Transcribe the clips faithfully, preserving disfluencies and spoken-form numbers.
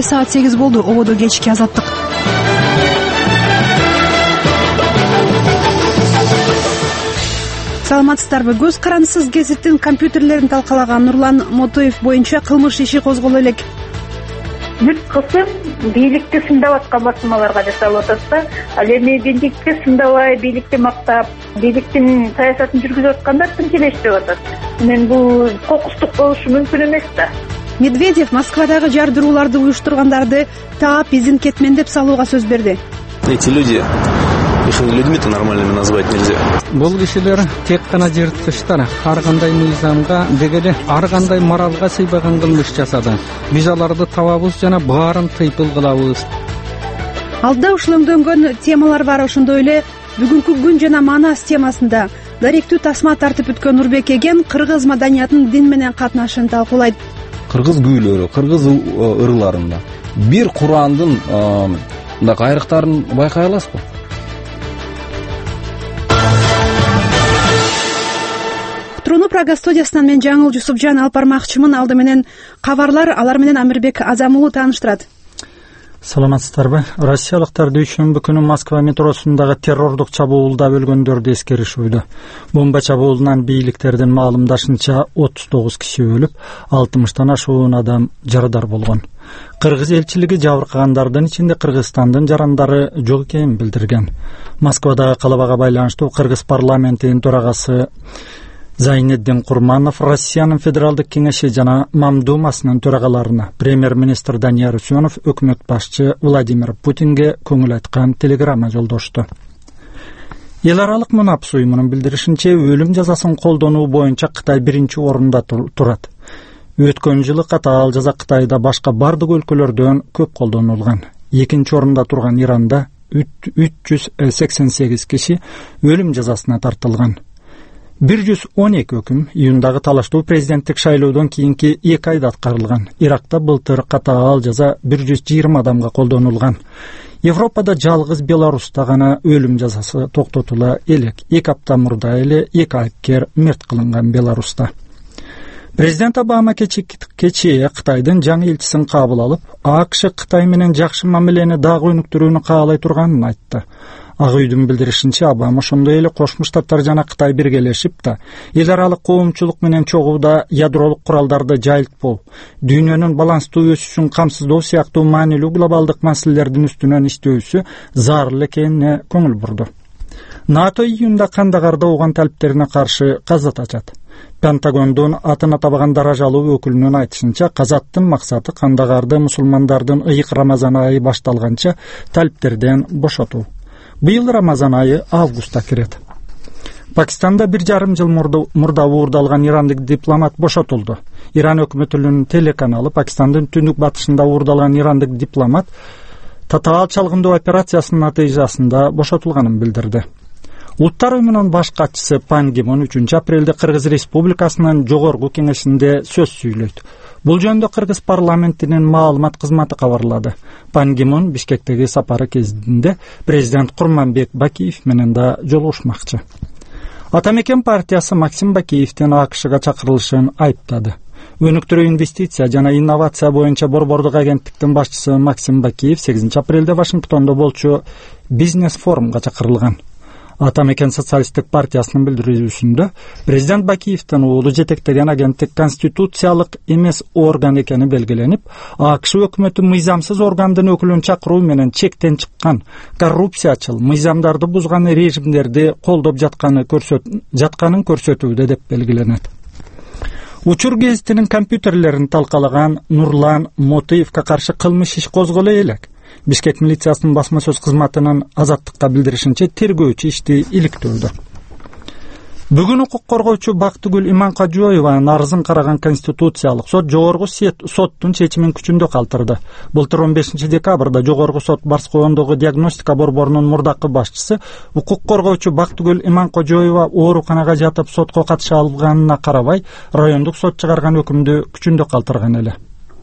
саат сегиз болду. Ободо кечки азаттык. Саламатсыздарбы? Көз карандысыз гезиттин компьютерлерин талкалаган Нурлан Мотоев боюнча кылмыш иши козголо элек. Бүт кысым бийликти сындап аткан басмаларга жасалып атат да. Ал эми бийликти сындабай, бийликти мактап, бийликтин саясатын жүргүзүп аткандар тынчилештирип атат. Мен бул кокустук болушу мүмкүн эмес да. Медведев Москвадагы жардырууларды уюштургандарды таап изин кетмендеп салууга сөз берди. Эти люди, их людьми-то нормальными назвать нельзя. Бул кишилер тек гана жырткычтар, ар кандай мыйзамга, дегеле ар кандай моралга сыйбаган кылмыш жасады. Биз аларды табабыз жана баарын тыйпыл кылабыз. Алда ушулөңдөнгөн темалар бар. Ошондой эле бүгүнкү күн жана манас темасында даректүү тасма тартып өткөн Нурбек Эген кыргыз маданиятынын дин менен катнашын талкуулайт. Кыргыз күүлөрү, кыргыз ырларында бир Курандын мындай кайрыктарын байкай аласызбы? Труну Прага студиясынан мен Жаңыл Жусупжан алып бармакчымын. Алды менен кабарлар, алар менен Амирбек Азамулу тааныштырат. Саламатсыздарбы? Россиялыктар дүйшөмбү күнү Москва метросундагы террордук чабуулда өлгөндөрдү эскеришүүдө. Бомба чабуулунан бийликтердин маалымдашынча отуз тогуз киши өлүп, алтымыштан ашуун адам жарадар болгон. Кыргыз элчилиги жабыркагандардын ичинде Кыргызстандын жарандары жок экенин билдирген. Москвадагы калыбага байланыштуу Кыргыз парламентинин төрагасы Зайнеддин Курманов Россиянын федералдык кеңеши жана Мамдумасынын төрагаларына премьер-министр Данияр Үсөнов өкмөт башчы Владимир Путинге көңүл айткан телеграмма жолдошту. Эл аралык Мунапс уюмунун билдиришинче, өлүм жазасын колдонуу боюнча Кытай биринчи орунда турат. Өткөн жылы катаал жаза Кытайда башка бардык өлкөлөрдөн көп колдонулган. Экинчи орунда турган Иранда үч жүз сексен сегиз киши өлүм жазасына тартылган. бир жүз он эки өкүм июндагы талаштуу президенттик шайлоодон кийинки эки айда аткарылган. Иракта былтыр катаал жаза бир жүз жыйырма адамга колдонулган. Европада жалгыз Беларуста гана өлүм жазасы токтотула элек. эки апта мурда эле эки айыпкер мерт кылынган Беларуста. Президент Обама кечээ Кытайдын жаңы элчисин кабыл алып, АКШ Кытай менен жакшы мамилени дагы өнүктүрүүнү каалай турганын айтты. Ак үйдүн билдиришинче, Обама ошондой эле Кошмо Штаттар жана Кытай биргелешип да эл аралык коомчулук менен чогууда ядролук куралдарды жайылтпоо, дүйнөнүн баланстуу өсүшүн камсыздоо сыяктуу маанилүү глобалдык маселелердин үстүнөн иштөөсү зарыл экенине көңүл бурду. НАТО июнда Кандагарда ооған талиптерине каршы казат ачат. Пентагондун атын атабаган даражалуу өкүлүнүн айтышынча, казаттын максаты Кандагарды мусулмандардын ыйык Рамазан айы башталганча талиптерден бошотуу. Быйыл Рамазан айы августта кирет. Пакистанда бир жарым жыл мурда уурдалган ирандык дипломат бошотулду. Иран өкмөтүнүн телеканалы Пакистандын түндүк батышында уурдалган ирандык дипломат татаал чалгындоо операциясынын натыйжасында бошотулганын билдирди. Улуттар уюмунун баш катчысы Пан Ги Мун үчүнчү апрелде Кыргыз Республикасынын жогорку кеңешинде сөз сүйлөйт. Бул жөнүндө Кыргыз парламентинин маалымат кызматы кабарлады. Пан Ги Мун Бишкектеги сапары кезинде президент Курманбек Бакиев менен да жолугушмакчы. Атамекен партиясы Максим Бакиевдин АКШга чакырылышын айыптады. Өнүктүрүү инвестиция жана инновация боюнча борбордук агенттиктин башчысы Максим Бакиев сегизинчи апрелде Вашингтондо болчу бизнес форумга чакырылган. Атамекен социалисттик партиясынын билдирүүсүндө президент Бакиевдин уулу жетектеген агенттик конституциялык эмес орган экени белгиленип, АКШ өкмөтү мыйзамсыз органдын өкүлүн чакыруу менен чектен чыккан, коррупциячыл, мыйзамдарды бузган режимдерди колдоп жатканы көрсөт жатканын көрсөтүүдө деп белгиленет. Учур гезитинин компьютерлерин талкалаган Нурлан Мотоевге каршы кылмыш иш козголо элек. Бишкек милициясынын басма сөз кызматынын Азаттыкка билдиришинче, тергөөчү ишти иликтөөдө. Бүгүн укук коргоочу Бактыгүл Иманкажоеванын арызын караган Конституциялык сот жогорку соттун чечимин күчүндө калтырды. Былтыр он бешинчи декабрда жогорку сот Барскоондогу диагностика борборунун мурдакы башчысы укук коргоочу Бактыгүл Иманкажоева ооруканага жатып сотко катыша алганына карабай, райондук сот чыгарган өкүмдү күчүндө калтырган эле.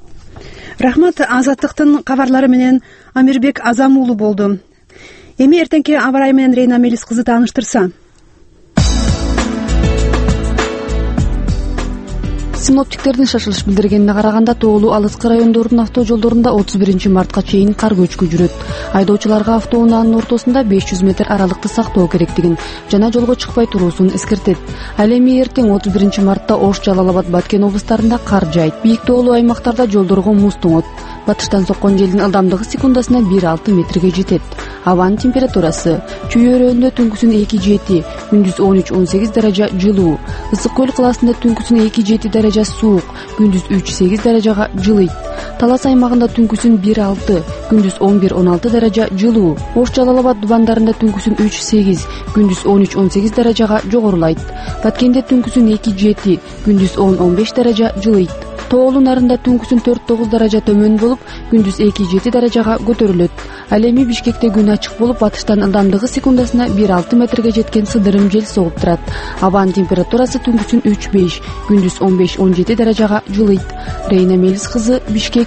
Рахмат. Азаттыктын кабарлары менен Амирбек Азамулу болду. Эми эртеңки аба ырайы менен Рейна Мелис кызы тааныштырса. Синоптиктердин шашылыш билдиргенине караганда тоолуу алыскы райондордун автожолдорунда отуз биринчи мартка чейин кар көчкү жүрөт. Айдоочуларга автоунаанын ортосунда беш жүз метр аралыкты сактоо керектигин жана жолго чыкпай туруусун эскертет. Ал эми эртең отуз биринчи мартта Ош, Жалал абад, Баткен облустарында кар жаайт. Бийик тоолуу аймактарда жолдорго муз тоңот. Батыштан соккон желдин ылдамдыгы секундасына бир алты метрге жетет. Абанын температурасы чүй-өрөөндө түнкүсүн эки жети, күндүз он үч он сегиз даража жылуу. Ысык көл калаасында түнкүсүн эки жети даража суук, күндүз үч сегиз даражага жылыйт. Талас аймагында түнкүсүн бир алты, күндүз он бир он алты даража жылуу. Ош, Жалал абад дубандарында түнкүсүн үч сегиз, күндүз он үч он сегиз даражага жогорулайт. Баткенде түнкүсүн эки жети, күндүз он он беш даража жылыйт. Тоолуу нарында түнкүсүн төрт тогуз даража төмөн болуп, күндүз эки жети даражага көтөрүлөт. Ал эми Бишкекте күн ачык болуп, батыштан ылдамдыгы секундасына бир алты метрге жеткен сыдырым жел согуп турат. Абанын температурасы түнкүсүн үч беш, күндүз он беш он жети даражага жылыйт. Рейна Мелис кызы, Бишкек.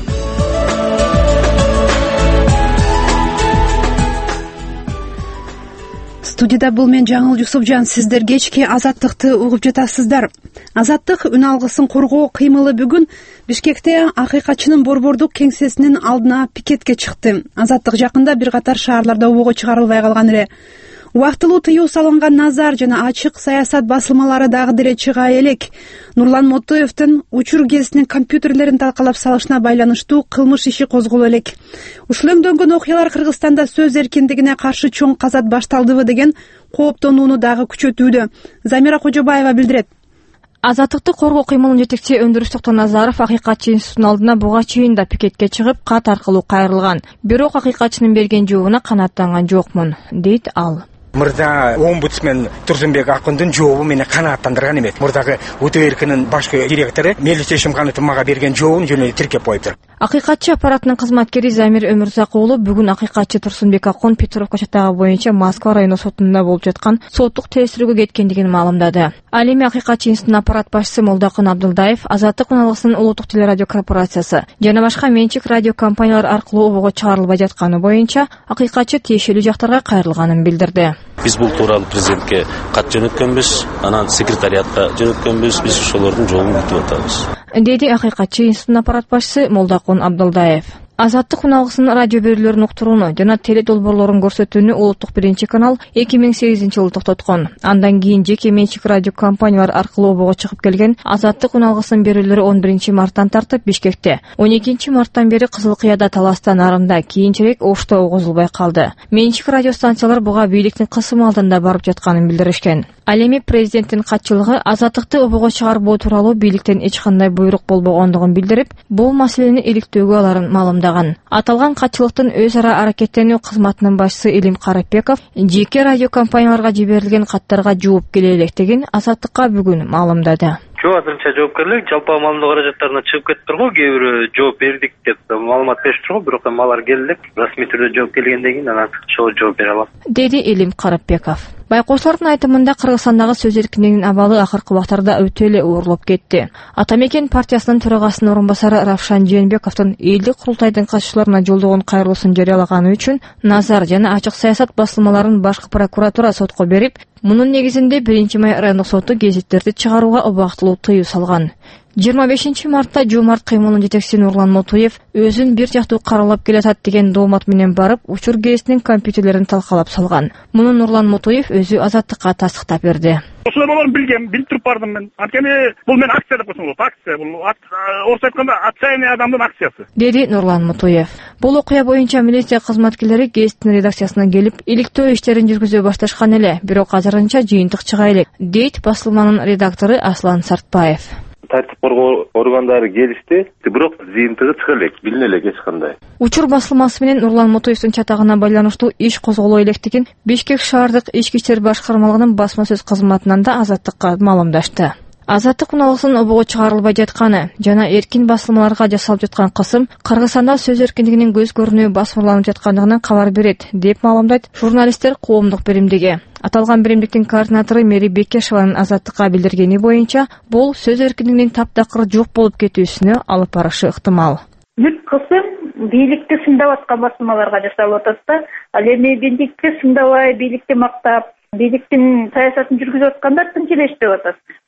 Студияда бул мен Жаңыл Жусупжан. Сиздер кечки Азаттыкты угуп жатасыздар. Азаттык үн алгысын коргоо кыймылы бүгүн Бишкекте акыйкатчынын борбордук кеңсесинин алдына пикетке чыкты. Азаттык жакында бир катар шаарларда обого чыгарылбай калган эле. Убактылуу тыюу салынган Назар жана ачык саясат басылмалары дагы деле чыга элек. Нурлан Мотоевдин учур кезинин компьютерлерин талкалап салышына байланыштуу кылмыш иши козголо элек. Ушул өңдөнгөн окуялар Кыргызстанда сөз эркиндигине каршы чоң казат башталдыбы деген кооптонууну дагы күчөтүүдө. Замира Кожобаева билдирет. Азаттыкты коргоо кыймылын жетекчи өндүрүш Токтор Назаров акыйкатчы институтунун алдына буга чейин да пикетке чыгып, кат аркылуу кайрылган. Бирок акыйкатчынын берген жообуна канааттанган жокмун, дейт ал. Мырза омбудсмен Турсунбек Акындын жообу мени канааттандырган эмес. Мурдагы Өтө эркинин башкы директору Мелис Эшимхановдун мага берген жообун жөн эле тиркеп коюптур. Акыйкатчы аппаратынын кызматкери Замир Өмүрзак уулу бүгүн акыйкатчы Турсунбек Акын Петровка чатагы боюнча Москва району сотунда болуп жаткан соттук териштирүүгө кеткендигин маалымдады. Ал эми акыйкатчы институтунун аппарат башчысы Молдокун Абдылдаев, Азаттык уналгысынын улуттук телерадио корпорациясы жана башка менчик радио компаниялар аркылуу обого чыгарылбай жатканы боюнча акыйкатчы тиешелүү жактарга кайрылганын билдирди. Биз бул тууралуу президентке кат жөнөткөнбүз, анан секретариатка жөнөткөнбүз. Биз ошолордун жообун күтүп атабыз, деди акыйкатчы институтунун аппарат башчысы Молдокун Абдылдаев. Азаттык уналгысынын радио берүүлөрүн уктурууну жана теле долбоорлорун көрсөтүүнү улуттук биринчи канал эки миң сегизинчи жылы токтоткон. Андан кийин жеке менчик радио компаниялар аркылуу обого чыгып келген Азаттык уналгысынын берүүлөрү он биринчи марттан тартып Бишкекте, он экинчи марттан бери Кызыл Кыяда, Таласта, Нарында, кийинчерээк Ошто огузулбай калды. Менчик радио станциялар буга бийликтин кысымы алдында барып жатканын билдиришкен. Ал эми президенттин катчылыгы Азаттыкты обого чыгарбоо тууралуу бийликтен эч кандай буйрук болбогондугун билдирип, бул маселени иликтөөгө аларын маалымдаган. Аталган катчылыктын өз ара аракеттенүү кызматынын башчысы Илим Карапбеков жеке радио компанияларга жиберилген каттарга жооп келе электигин Азаттыкка бүгүн маалымдады. Жок, азырынча жоопкерлик жалпы маалымдоо каражаттарына чыгып кетип тургу, кээ бирөө жооп бердик деп маалымат берип тургу, бирок алар келди, расмий түрдө жооп келгенден кийин анан ошого жооп бере алам, деди Илим Карапбеков. Байкоочулардын айтымында Кыргызстандагы сөз эркиндигинин абалы акыркы убактарда өтө эле оорлоп кетти. Ата Мекен партиясынын төрагасынын орун басары Равшан Жээнбековдун элдик курултайдын катчыларына жолдогон кайрылуусун жарыялаганы үчүн Назар жана ачык саясат басылмаларын башкы прокуратура сотко берип, мунун негизинде биринчи май райондук соту гезиттерди чыгарууга убактылуу тыюу салган. жыйырма бешинчи мартта Жомарт кыймылынын жетекчиси Нурлан Мотоев өзүн бир жактуу каралап келатат деген доомат менен барып, учур гезитинин компьютерлерин талкалап салган. Муну Нурлан Мотоев өзү Азаттыкка тастыктап берди. Ошол болоорун билгем, билип туруп бардым мен. Анткени бул мен акция деп койсоң болот, акция. Бул орусча айтканда отчаянный адамдын акциясы, деди Нурлан Мотоев. Бул окуя боюнча милиция кызматкерлери гезиттин редакциясына келип, иликтөө иштерин жүргүзө башташкан эле, бирок азырынча жыйынтык чыга элек, дейт басылманын редактору Аслан Сартбаев. Тартип коргоо органдары келишти, бирок жыйынтыгы чыга элек, билине элек эч кандай. Учур басылмасы менен Нурлан Мотоевдин чатагына байланыштуу иш козголо электигин Бишкек шаардык ички иштер башкармалыгынын басма сөз кызматынан да Азаттыкка маалымдашты. Азаттык уналгысынын обого чыгарылбай жатканы жана эркин басылмаларга жасалып жаткан кысым Кыргызстанда сөз эркиндигинин көз көрүнүү басмырланып жаткандыгынан кабар берет, деп маалымдайт журналисттер коомдук биримдиги. Аталган биримдиктин координатору Мери Бекешеванын Азаттыкка билдиргени боюнча, бул сөз эркиндигинин таптакыр жок болуп кетүүсүнө алып барышы ыктымал. Бүт кысым бийликти сындап аткан басмаларга жасалып атат да. Ал эми бийликти сындабай, бийликти мактап, бийликтин саясатын жүргүзүп аткандар тынч эле иштеп атат.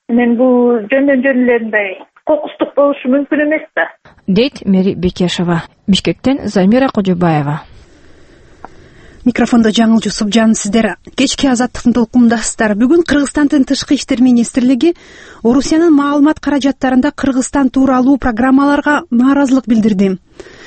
мен бул жөндөн жөн эле мындай кокустук болушу мүмкүн эмес да, дейт Мери Бекешова. Бишкектен Замира Кожобаева. Микрофондо Жаңыл Жусупжан. Сиздер кечки азаттыктын толкундасыздар. Бүгүн Кыргызстандын тышкы иштер министрлиги Орусиянын маалымат каражаттарында Кыргызстан тууралуу программаларга нааразылык билдирди.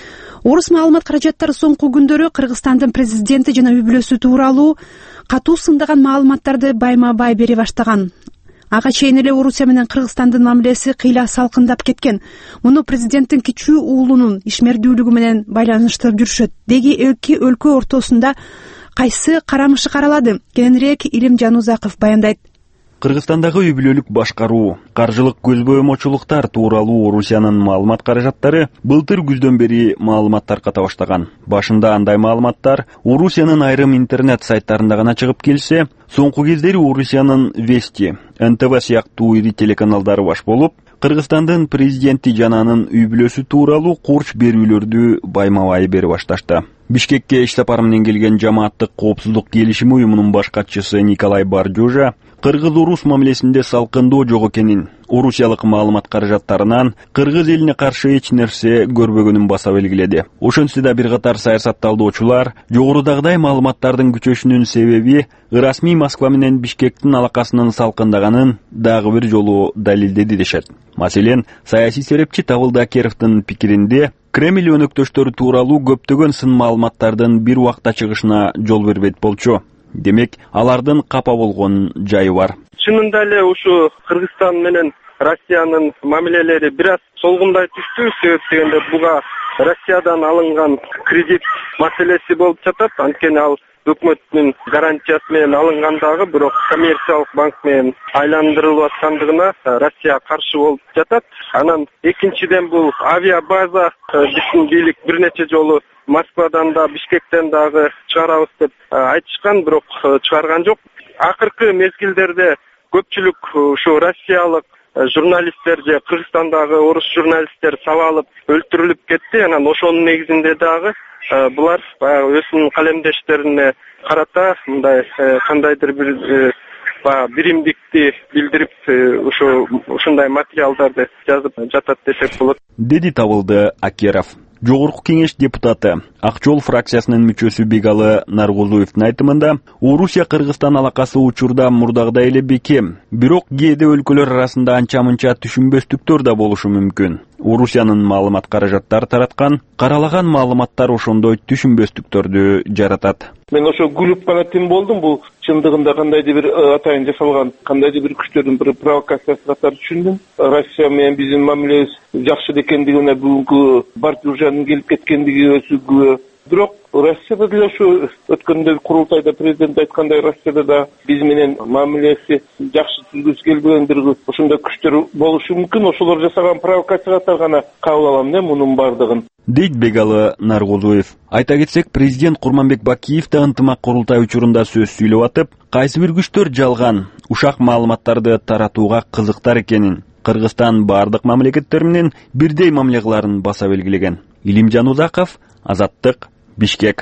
Орус маалымат каражаттары соңку күндөрү Кыргызстандын президенти жана үй бүлөсү тууралуу катуу сындаган маалыматтарды байма бай бере баштаган. Ага чейин эле Орусия менен Кыргызстандын мамилеси кыйла салкындап кеткен. Муну президенттин кичүү уулунун ишмердүүлүгү менен байланыштырып жүрүшөт. Деги эки өлкө ортосунда кайсы карамышы каралады? Кененирээк Илим Жанузаков баяндайт. Кыргызстандагы үй бүлөлүк башкаруу, каржылык көзбөмөчүлүктар тууралуу Орусиянын маалымат каражаттары былтыр күздөн бери маалымат тарката баштаган. Башында андай маалыматтар Орусиянын айрым интернет сайттарында гана чыгып келсе, соңку кездери Орусиянын Вести, эн тэ вэ сыяктуу ири телеканалдары баш болуп, Кыргызстандын президенти жана анын үй бүлөсү тууралуу курч берүүлөрдү байма-бай бере башташты. Бишкекке иш сапары менен келген жамааттык коопсуздук келишими уюмунун баш катчысы Николай Баржожа кыргыз-орус мамилесинде салкындоо жок экенин, орусиялык маалымат каражаттарынан кыргыз элине каршы эч нерсе көрбөгөнүн баса белгиледи. Ошентсе да бир катар саясатталдоочулар жогорудагыдай маалыматтардын күчөшүнүн себеби ырасмий Москва менен Бишкектин алакасынын салкындаганын дагы бир жолу далилдеди дешет. Маселен, саясий серепчи Табылды Акеровдун пикиринде Кремль өнөктөштөрү тууралуу көптөгөн сын маалыматтардын бир убакта чыгышына жол бербейт болчу. Демек, алардын капа болгон жайы бар. Чынында эле ушу Кыргызстан менен Россиянын мамилелери бир аз солгундай түштү. Себеп дегенде буга Россиядан алынган кредит маселеси болуп жатат. Анткени ал өкмөттүн гарантиясы менен алынгандагы, бирок коммерциялык банк менен айландырылып аткандыгына Россия каршы болуп жатат. Анан экинчиден бул авиабаза, биздин бийлик бир нече жолу Москвадан да Бишкектен дагы чыгарабыз деп айтышкан, бирок чыгарган жок. Акыркы мезгилдерде көпчүлүк ушу россиялык журналисттер же Кыргызстандагы орус журналисттер сабалып өлтүрүлүп кетти. Анан ошонун негизинде дагы булар баягы өзүнүн калемдештерине карата мындай кандайдыр бир баягы биримдикти билдирип ушу ушундай материалдарды жазып жатат десек болот, деди Табылды Акеров. Жогорку кеңеш депутаты, Ак жол фракциясынын мүчөсү Бегалы Наргозуевдин айтымында, Орусия Кыргызстан алакасы учурда мурдагыдай эле бекем, бирок кээде өлкөлөр арасында анча-мынча түшүнбөстүктөр да болушу мүмкүн. Орусиянын маалымат каражаттары тараткан каралаган маалыматтар ошондой түшүнбөстүктөрдү жаратат. Мен ошо күлүп гана тим болдум. Бул чындыгында кандайдыр бир атайын жасалган, кандайдыр бир күчтөрдүн бир провокациясы катары түшүндүм. Россия менен биздин мамилебиз жакшы экендигине бүгүнкү Баржожанын келип кеткендиги өзү күбө. Бирок Россияда деле ошо өткөндө курултайда президент айткандай, Россияда да биз менен мамилеси жакшы түзгүсү келбегендир, ошондой күчтөр болушу мүмкүн. Ошолор жасаган провокация катары гана кабыл алам да мунун бардыгын, дейт Бегалы Наргозуев. Айта кетсек, президент Курманбек Бакиев да ынтымак курултай учурунда сөз сүйлөп атып, кайсы бир күчтөр жалган, ушак маалыматтарды таратууга кызыктар экенин, Кыргызстан бардык мамлекеттер менен бирдей мамиле кыларын баса белгилеген. Илим Жанузаков, Азаттык, Бишкек.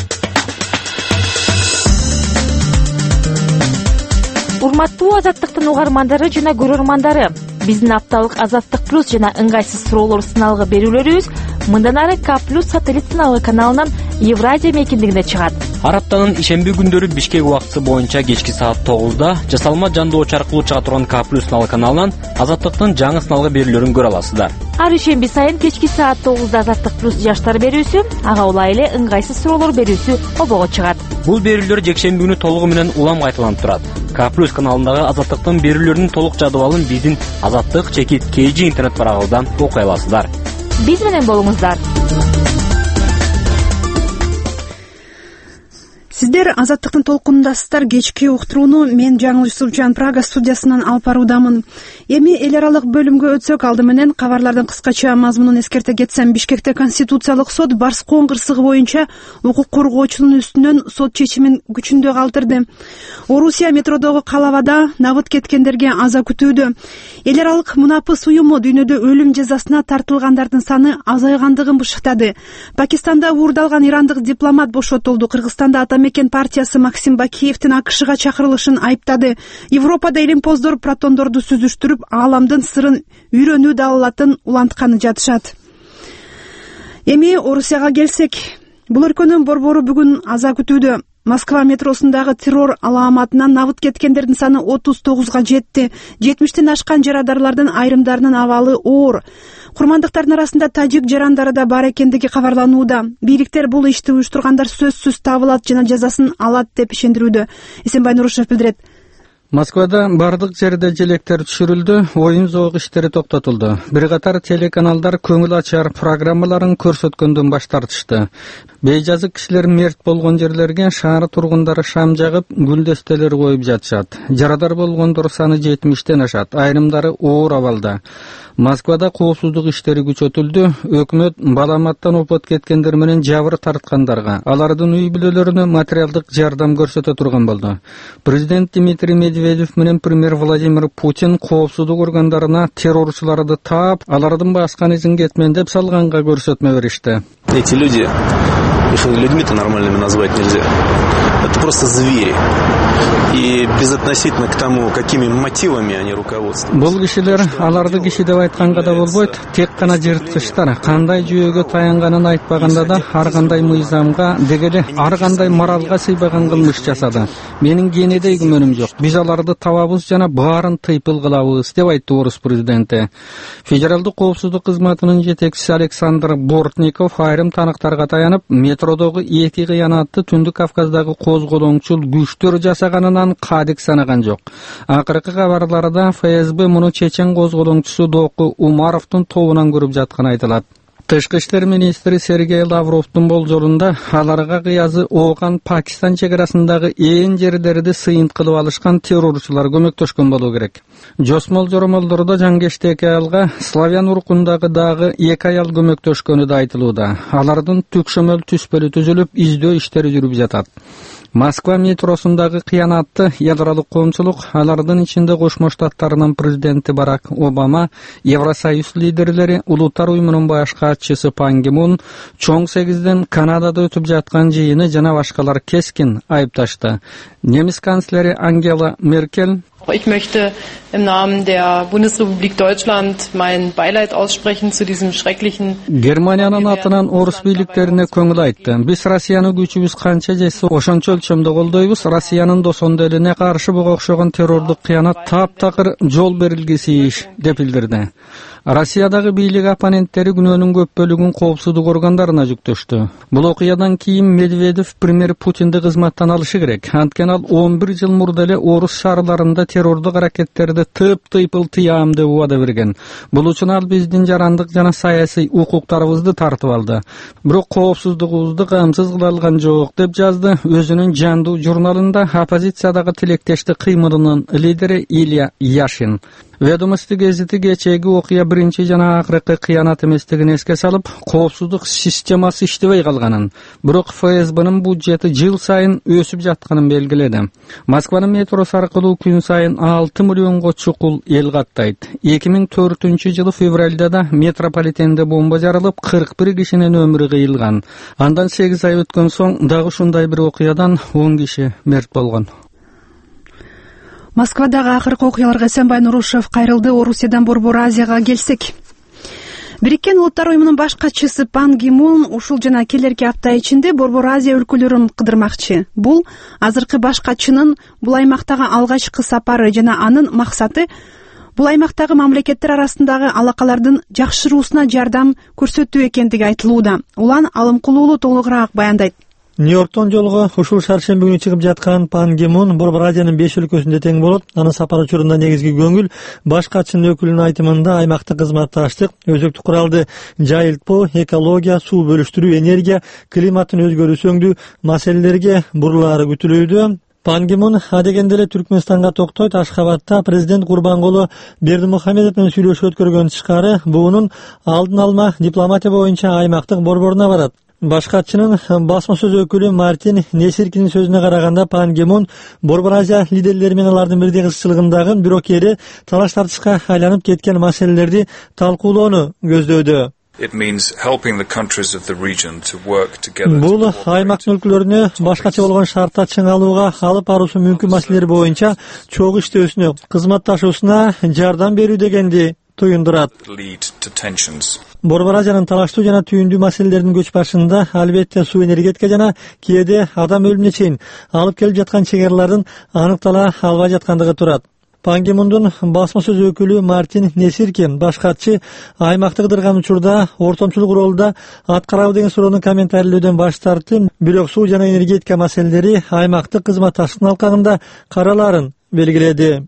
Урматтуу Азаттыктын угармандары жана көрөрмандары, биздин апталык Азаттык плюс жана ыңгайсыз суроолор сыналгы берүүлөрүбүз мындан ары К плюс сателлит сыналгы каналынан Евразия мейкиндигинде чыгат. Ар аптанын ишемби күндөрү Бишкек убакыты боюнча кечки саат тогузда жасалма жандоочу аркылуу чыга турган К плюс сыналгы каналынан Азаттыктын жаңы сыналгы берүүлөрүн көрө аласыздар. Ар ишемби сайын кечки саат тогузда Азаттык плюс жаштар берүүсү, ага улай эле ыңгайсыз суроолор берүүсү обого чыгат. Бул берүүлөр жекшемби күнү толугу менен улам кайталанып турат. К плюс каналындагы Азаттыктын берүүлөрүнүн толук жадыбалын биздин Азаттык чекит кей жи интернет барагыбыздан окуй аласыздар. Биз менен болуңуздар. Сиздер Азаттыктын толкундасыздар. Кечки уктурууну мен Жаңыл Жусупжан Прага студиясынан алып баруудамын. Эми эл аралык бөлүмгө өтсөк, алды менен кабарлардын кыскача мазмунун эскерте кетсем, Бишкекте Конституциялык сот Барскон кырсыгы боюнча укук коргоочунун үстүнөн сот чечимин күчүндө калтырды. Орусия метродогу калабада набыт кеткендерге аза күтүүдө. Эл аралык мунапыс уюму дүйнөдө өлүм жазасына тартылгандардын саны азайгандыгын бышыктады. Пакистанда уурдалган ирандык дипломат бошотулду. Кыргызстанда ата Республикан партиясы Максим Бакиевдин АКШга чакырылышын айыптады. Европада илимпоздор протондорду сүзүштүрүп, ааламдын сырын үйрөнүү да алатын улантканы жатышат. Эми Орусияга келсек, бул өлкөнүн борбору бүгүн аза күтүүдө. Москва метросундагы террор аламатынан набыт кеткендердин саны отуз тогузга жетти. жетимиштен ашкан жарадарлардын айрымдарынын абалы оор. Курмандыктардын арасында тажик жарандары да бар экендиги кабарланууда. Бийликтер бул ишти уюштургандар сөзсүз табылат жана жазасын алат деп ишендирүүдө. Эсенбай Нурушев билдирет. Москвада бардык жерде желектер түшүрүлдү, оюн зоог иштери токтотулду. Бир катар телеканалдар көңүл ачар программаларын көрсөткөндөн баш тартышты. Бейжазык кишилер мерт болгон жерлерге шаар тургундары шам жагып, гүлдестелер коюп жатышат. Жарадар болгондор саны жетимиштен ашат, айрымдары оор абалда. Москвада коопсуздук иштери күчөтүлдү. Өкмөт баламаттан опот кеткендер менен жабыр тарткандарга, алардын үй бүлөлөрүнө материалдык жардам көрсөтө турган болду. Президент Дмитрий Медведев менен премьер Владимир Путин коопсуздук органдарына террорчуларды таап, алардын баскан изин кетмендеп салганга көрсөтмө беришти. Эти люди, их людьми-то нормальными назвать нельзя. Это просто звери. И безотносительно к тому, какими мотивами они руководствуются. Бул кишилер аларды киши деп айтканга да болбойт, тек гана жырткычтар. Кандай жүйөгө таянганын айтпаганда да ар кандай мыйзамга, дегеле ар кандай моралга сыйбаган кылмыш жасады. Менин кенедей күмөнүм жок. Биз аларды табабыз жана баарын тыйпыл кылабыз деп айтты Орус президенти. Федералдык коопсуздук кызматынын жетекчиси Александр Бортников айрым таныктарга таянып, метродогу эки кыянатты Түндүк Кавказдагы козголоңчул күчтөр жасаганынан кадик санаган жок. Акыркы кабарларда эф эс бэ муну чечен козголоңчусу Доку Умаровдун тобунан көрүп жатканы айтылат. Тышкы иштер министри Сергей Лавровдун болжолунда аларга кыязы Ооган Пакистан чегарасындагы ээн жерлерди сыйынт кылып алышкан террорчулар көмөктөшкөн болуу керек. Жосмол жоромолдордо Жангештеки аялга Славян уркундагы дагы эки аял көмөктөшкөнү да айтылууда. Алардын түкшөмөл түспөлү түзүлүп, издөө иштери жүрүп жатат. Москва метросундагы кыянатты ядралык коомчулук, алардын ичинде Кошмо Штаттарынын президенти Барак Обама, Евросоюз лидерлери, Улуттар уюмунун баш катчысы Пан Ги Мун, чоң сегизден Канадада өтүп жаткан жыйыны жана башкалар кескин айыпташты. Немис канцлери Ангела Меркель Ich möchte im Namen der Bundesrepublik Deutschland mein Beileid aussprechen zu diesem schrecklichen. Германиянын атынан орус бийликтерине көңүл айтты. Биз Россияны күчүбүз канча жесе ошончо өлчөмдө колдойбуз. Россиянын досондо элине каршы буга окшогон террордук кыянат таптакыр жол берилгиси иш деп билдирди. Россиядагы бийлик оппоненттери күнөөнүн көп бөлүгүн коопсуздук органдарына жүктөштү. Бул окуядан кийин Медведев премьер Путинди кызматтан алышы керек. Анткени ал он бир жыл мурда эле орус шаарларында террордук аракеттерди тып-тыйпыл тыям деп убада берген. Бул үчүн ал биздин жарандык жана саясий укуктарыбызды тартып алды. Бирок коопсуздугубузду камсыз кыла алган жок деп жазды өзүнүн жандуу журналында оппозициядагы тилектештик кыймылынын лидери Илья Яшин. Ведомости гезити кечеги окуя биринчи жана акыркы кыянат эместигин эске салып, коопсуздук системасы иштебей калганын, бирок эф эс бэнин бюджети жыл сайын өсүп жатканын белгиледи. Москванын метросу аркылуу күн сайын алты миллионго чукул эл каттайт. эки миң төртүнчү жылы февралда да метрополитенде бомба жарылып, кырк бир кишинин өмүрү кыйылган. Андан сегиз ай өткөн соң дагы ушундай бир окуядан он киши мерт болгон. Москвадагы акыркы окуяларга Эсенбай Нурушев кайрылды. Орусиядан борбор Азияга келсек. Бириккен Улуттар уюмунун баш катчысы Пан Ги Мун ушул жана келерки апта ичинде борбор Азия өлкөлөрүн кыдырмакчы. Бул азыркы баш катчынын бул аймактагы алгачкы сапары жана анын максаты бул аймактагы мамлекеттер арасындагы алакалардын жакшыруусуна жардам көрсөтүү экендиги айтылууда. Улан Алымкулуулу толугураак баяндайт. Нью-Йорктон жолго ушул шаршемби күнү чыгып жаткан Пан Ги Мун борбор Азиянын беш өлкөсүндө тең болот. Анын сапар учурунда негизги көңүл баш катчынын өкүлүнүн айтымында аймактык кызматташтык, өзөктүк куралды жайылтпоо, экология, суу бөлүштүрүү, энергия, климаттын өзгөрүүсүңдүү маселелерге бурулаары күтүлүүдө. Пан Ги Мун адегенде эле Түркмөнстанга токтойт. Ашхабадта президент Курбангулу Бердимухамедов менен сүйлөшүү өткөргөн тышкары буунун алдын алма дипломатия боюнча аймактык борборуна барат. Баш катчынын басма сөз өкүлү Мартин Несиркинин сөзүнө караганда Пан Ги Мун борбор Азия лидерлери менен алардын бирдей кызыкчылыгындагы бирок эри талаш тартышка айланып кеткен маселелерди талкуулоону көздөдү. Бул аймактын өлкөлөрүнө башкача болгон шартта чыңалууга алып баруусу мүмкүн маселелер боюнча чогуу иштөөсүнө, кызматташуусуна жардам берүү дегенди туюндурат. Борбор Азиянын талаштуу жана түйүндүү маселелеринин көч башында албетте суу, энергетика жана кээде адам өлүмүнө чейин алып келип жаткан чегаралардын аныктала албай жаткандыгы турат. Пан Ги Мундун басма сөз өкүлү Мартин Несирке баш катчы аймакты кыдырган учурда ортомчулук ролдо аткарабы деген суроону комментарийлөөдөн баш тартты. Бирок суу жана энергетика маселелери аймактык кызматташтыктын алкагында каралаарын белгиледи.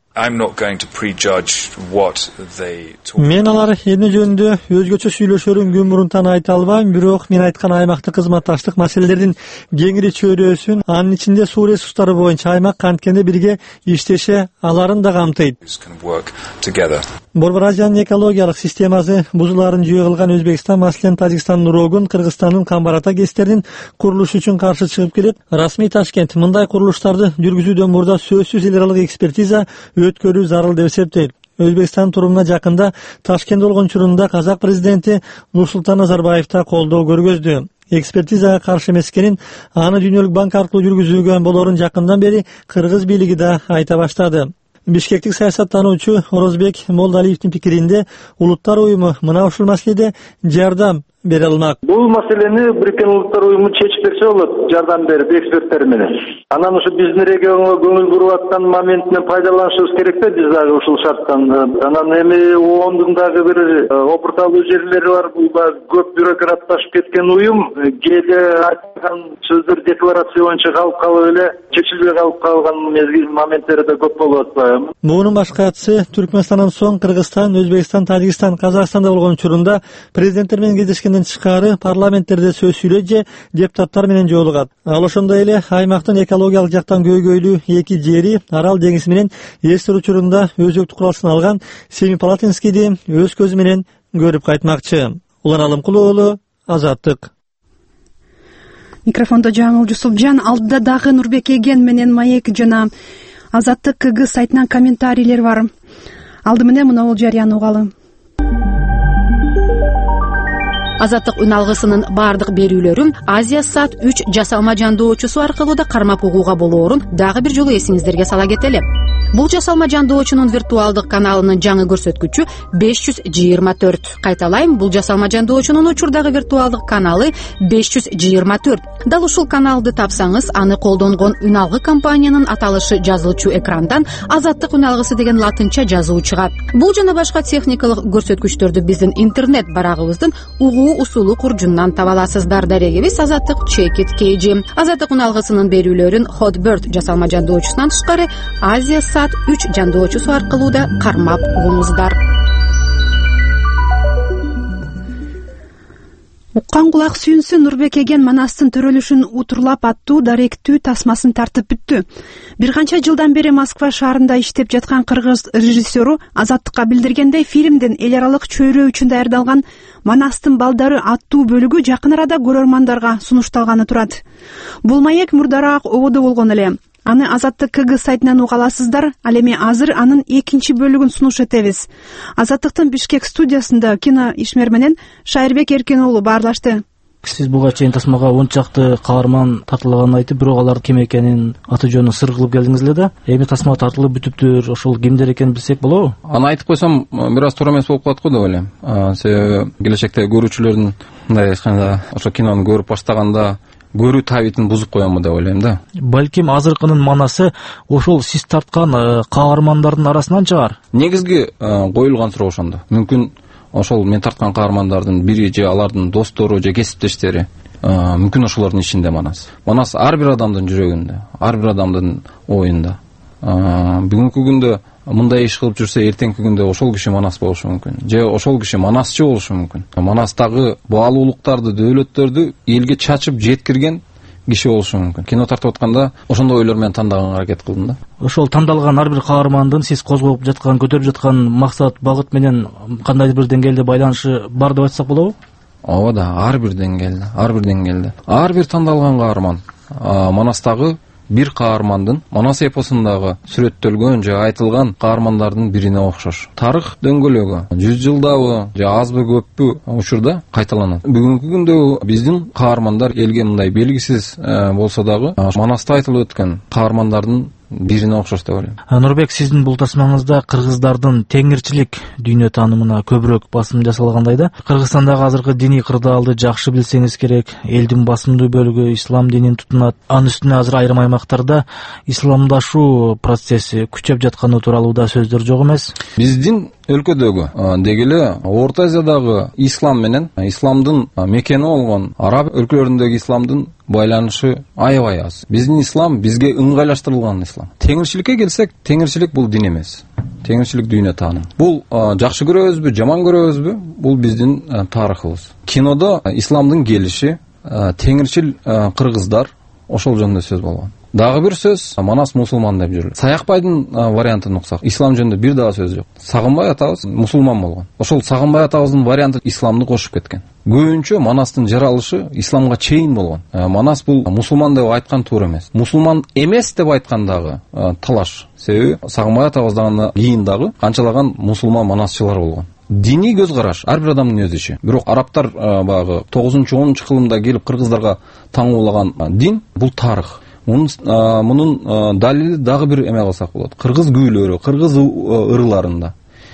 Мен алар эмне жөнүндө өзгөчө сүйлөшөрүн күн мурунтан айта албайм, бирок мен айткан аймактык кызматташтык маселелердин кеңири чөйрөсүн, анын ичинде суу ресурстары боюнча аймак канткенде бирге иштеше аларын да камтыйт. Борбор Азиянын экологиялык системасы бузулаарын жүйө кылган Өзбекстан, маселен Тажикстандын Рогун, Кыргызстандын Камбарата кестеринин курулушу үчүн каршы чыгып келет. Расмий Ташкент мындай курулуштарды жүргүзүүдөн мурда сөзсүз эл аралык экспертиза өткөрүү зарыл деп эсептейт. Өзбекстан турумуна жакында Ташкентте болгон учурунда казак президенти Нурсултан Назарбаев да колдоо көргөздү. Экспертизага каршы эмес экенин, аны Дүйнөлүк банк аркылуу жүргүзүүгө болорун жакындан бери кыргыз бийлиги да айта баштады. Бишкектик саясаттануучу Орозбек Молдалиевдин пикиринде улуттар уюму мына ушул маселеде жардам бере алмак. Бул маселени Бириккен Улуттар уюму чечип берсе болот, жардам берип эксперттер менен. Анан ушу биздин регионго көңүл буруп аткан моментинен пайдаланышыбыз керек да, биз дагы ушул шарттан. Анан эми ООНдун дагы бир опурталуу жерлери бар, бул да көп бюрократташып кеткен уюм, кээде айткан сөздөр декларация боюнча калып калып эле чечилбей калып калган мезгил моменттери да көп болуп атпайбы. Мунун башкачысы Түркмөнстандан соң Кыргызстан, Өзбекстан, Тажикстан, Казакстанда болгон учурунда президенттер менен кездешкен тышкары парламенттерде сөз сүйлөйт же депутаттар менен жолугат. Ал ошондой эле аймактын экологиялык жактан көйгөйлүү эки жери Арал деңизи менен Эстер учурунда өзөктүк куралсын алган Семипалатинскийди өз көзү менен көрүп кайтмакчы. Улан Алымкулуу уулу, Азаттык. Микрофондо Жаңыл Жусупжан, алдыда дагы Нурбек Эген менен Маек жана Азаттык КГ сайтынан комментарийлер бар. Алды менен мына жарыяны угалы. Азаттык үн алгысынын бардык берүүлөрүн Азия сат үч жасалма жандоочусу аркылуу да кармап угууга болоорун дагы бир жолу эсиңиздерге сала кетели. Бул жасалма жандоочунун виртуалдык каналынын жаңы көрсөткүчү беш жүз жыйырма төрт. Кайталайм, бул жасалма жандоочунун учурдагы виртуалдык каналы беш жүз жыйырма төрт. Дал ушул каналды тапсаңыз, аны колдонгон үн алгы компаниянын аталышы жазылчу экрандан Азаттык үн алгысы деген латынча жазуу чыгат. Бул жана башка техникалык көрсөткүчтөрдү биздин интернет барагыбыздын угуу усулу куржундан таба аласыздар. Дарегибиз Азаттык Чекит Кейджи. Азаттык үн алгысынын берүүлөрүн Hotbird жасалма жандоочусунан тышкары Азия сат үч жандоочусу аркылуу да кармап угуңуздар. Уккан кулак сүйүнсүн. Нурбек Эген Манастын төрөлүшүн утурлап аттуу даректүү тасмасын тартып бүттү. Бир канча жылдан бери Москва шаарында иштеп жаткан кыргыз режиссеру Азаттыкка билдиргендей, фильмдин эл аралык чөйрө үчүн даярдалган Манастын балдары аттуу бөлүгү жакын арада көрөрмандарга сунушталганы турат. Бул маек мурдараак ободо болгон эле. Аны Азаттык КГ сайтынан уга аласыздар. Ал эми азыр анын экинчи бөлүгүн сунуш этебиз. Азаттыктын Бишкек студиясында кино ишмер менен Шайырбек Эркен уулу баарлашты. Сиз буга чейин тасмага он чакты каарман тартылганын айтып, бирок алар ким экенин, аты жөнүн сыр кылып келдиңиз эле да. Эми тасма тартылып бүтүптүр. Ошол кимдер экенин билсек болобу? Аны айтып койсом, бир аз туура эмес болуп калат го деп ойлойм. Себеби келечекте көрүүчүлөрдүн мындай айтканда ошо кинону көрүп баштаганда көрүү табитин бузуп коёму деп ойлойм да. Балким азыркынын манасы ошол сиз тарткан каармандардын арасынан чыгар. Негизги коюлган суроо ошондо. Мүмкүн ошол мен тарткан каармандардын бири же алардын достору же кесиптештери, мүмкүн ошолордун ичинде манас. Манас ар бир адамдын жүрөгүндө, ар бир адамдын оюнда. Бүгүнкү күндө мындай иш кылып жүрсө, эртеңки күндө ошол киши манас болушу мүмкүн. Же ошол киши манасчы болушу мүмкүн. Манастагы баалуулуктарды, дөөлөттөрдү элге чачып жеткирген киши болушу мүмкүн. Кино тартып атканда ошондой ойлор менен тандаганга аракет кылдым да. Ошол тандалган ар бир каармандын сиз козгоп жаткан, көтөрүп жаткан максат, багыт менен кандайдыр бир деңгээлде байланышы бар деп айтсак болобу? Ооба да, ар бир деңгээлде, ар бир деңгээлде. Ар бир тандалган каарман Манастагы бир каармандын Манас эпосундагы сүрөттөлгөн же айтылган каармандардын бирине окшош. Тарых дөңгөлөгү жүз жылдабы же азбы көппү учурда кайталанат. Бүгүнкү күндө биздин каармандар элге мындай белгисиз болсо дагы Манаста айтылып өткөн каармандардын бирине окшош деп ойлойм. Нурбек, сиздин бул тасмаңызда кыргыздардын теңирчилик дүйнө таанымына көбүрөөк басым жасалгандай да. Кыргызстандагы азыркы диний кырдаалды жакшы билсеңиз керек. Элдин басымдуу бөлүгү ислам динин тутунат. Анын үстүнө азыр айрым аймактарда исламдашуу процесси күчөп жатканы тууралуу да сөздөр жок эмес. Биздин өлкөдөгү деги эле Орто Азиядагы ислам менен исламдын мекени болгон араб өлкөлөрүндөгү исламдын байланышы аябай аз. Биздин ислам бизге ыңгайлаштырылган ислам. Теңирчиликке келсек, теңирчилик бул дин эмес. Теңирчилик дүйнө тааным. Бул жакшы көрөбүзбү, жаман көрөбүзбү? Бул биздин тарыхыбыз. Кинодо исламдын келиши, теңирчил кыргыздар ошол жөнүндө сөз болгон. Дагы бир сөз Манас мусулман деп жүрүлөт. Саякбайдын вариантын уксак, ислам жөнүндө бир дагы сөз жок. Сагынбай атабыз мусулман болгон. Ошол Сагынбай атабыздын варианты исламды кошуп кеткен. Көбүнчө Манастын жаралышы исламга чейин болгон. Манас бул мусулман деп айткан туура эмес. Мусулман эмес деп айткан дагы талаш. Себеби Сагынбай атабыздан кийин дагы канчалаган мусулман манасчылар болгон. Диний көз караш ар бир адамдын өз иши. Бирок арабтар баягы тогузунчу онунчу кылымда келип кыргыздарга таңуулаган дин бул тарых. Мунун мунун далили дагы бир эме кылсак болот. Кыргыз күүлөрү, кыргыз ырыларында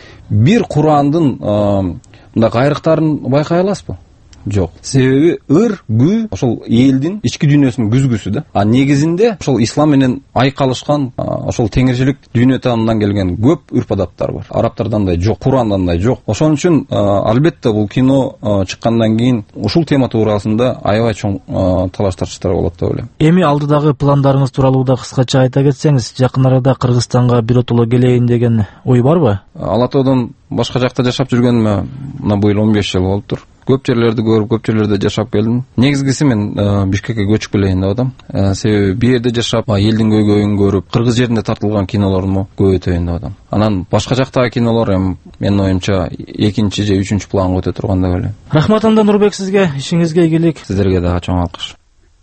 бир Курандын мындай кайрыктарын байкай аласызбы? Жок. Себеби ыр, күү ошол элдин ички дүйнөсүнүн күзгүсү да. А негизинде ошол ислам менен айкалышкан, ошол теңирчилик дүйнө таанымынан келген көп үрп адаттар бар. Арабтардандай жок, Курандандай жок. Ошон үчүн албетте бул кино чыккандан кийин ушул тема туурасында аябай чоң талаш тартыштар болот деп ойлойм. Эми алдыдагы пландарыңыз тууралуу да кыскача айта кетсеңиз, жакын арада Кыргызстанга биротоло келейин деген ой барбы? Ала тоодон башка жакта жашап жүргөнүмө мына быйыл он беш жыл болуптур. Көп жерлерди көрүп, көп жерлерде жашап келдим. Негизгиси мен Бишкекке көчүп келейин деп атам. Себеби бу жерде жашап, элдин көйгөйүн көрүп, кыргыз жеринде тартылган кинолорду көбөйтөйүн деп атам. Анан башка жактагы кинолор эми менин оюмча экинчи же үчүнчү планга өтө турган деп ойлойм. Рахмат анда Нурбек сизге, ишиңизге ийгилик. Сиздерге дагы чоң алкыш.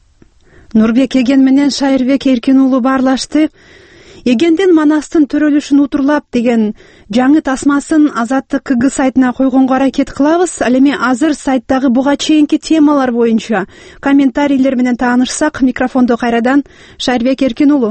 Нурбек Эген менен Шайырбек Эркин уулу баарлашты. Эгендин Манастын төрөлүшүн утурлап деген жаңы тасмасын Азаттык КГ сайтына койгонго аракет кылабыз. Ал эми азыр сайттагы буга чейинки темалар боюнча комментарийлер менен таанышсак, микрофондо кайрадан Шайырбек Эркин уулу.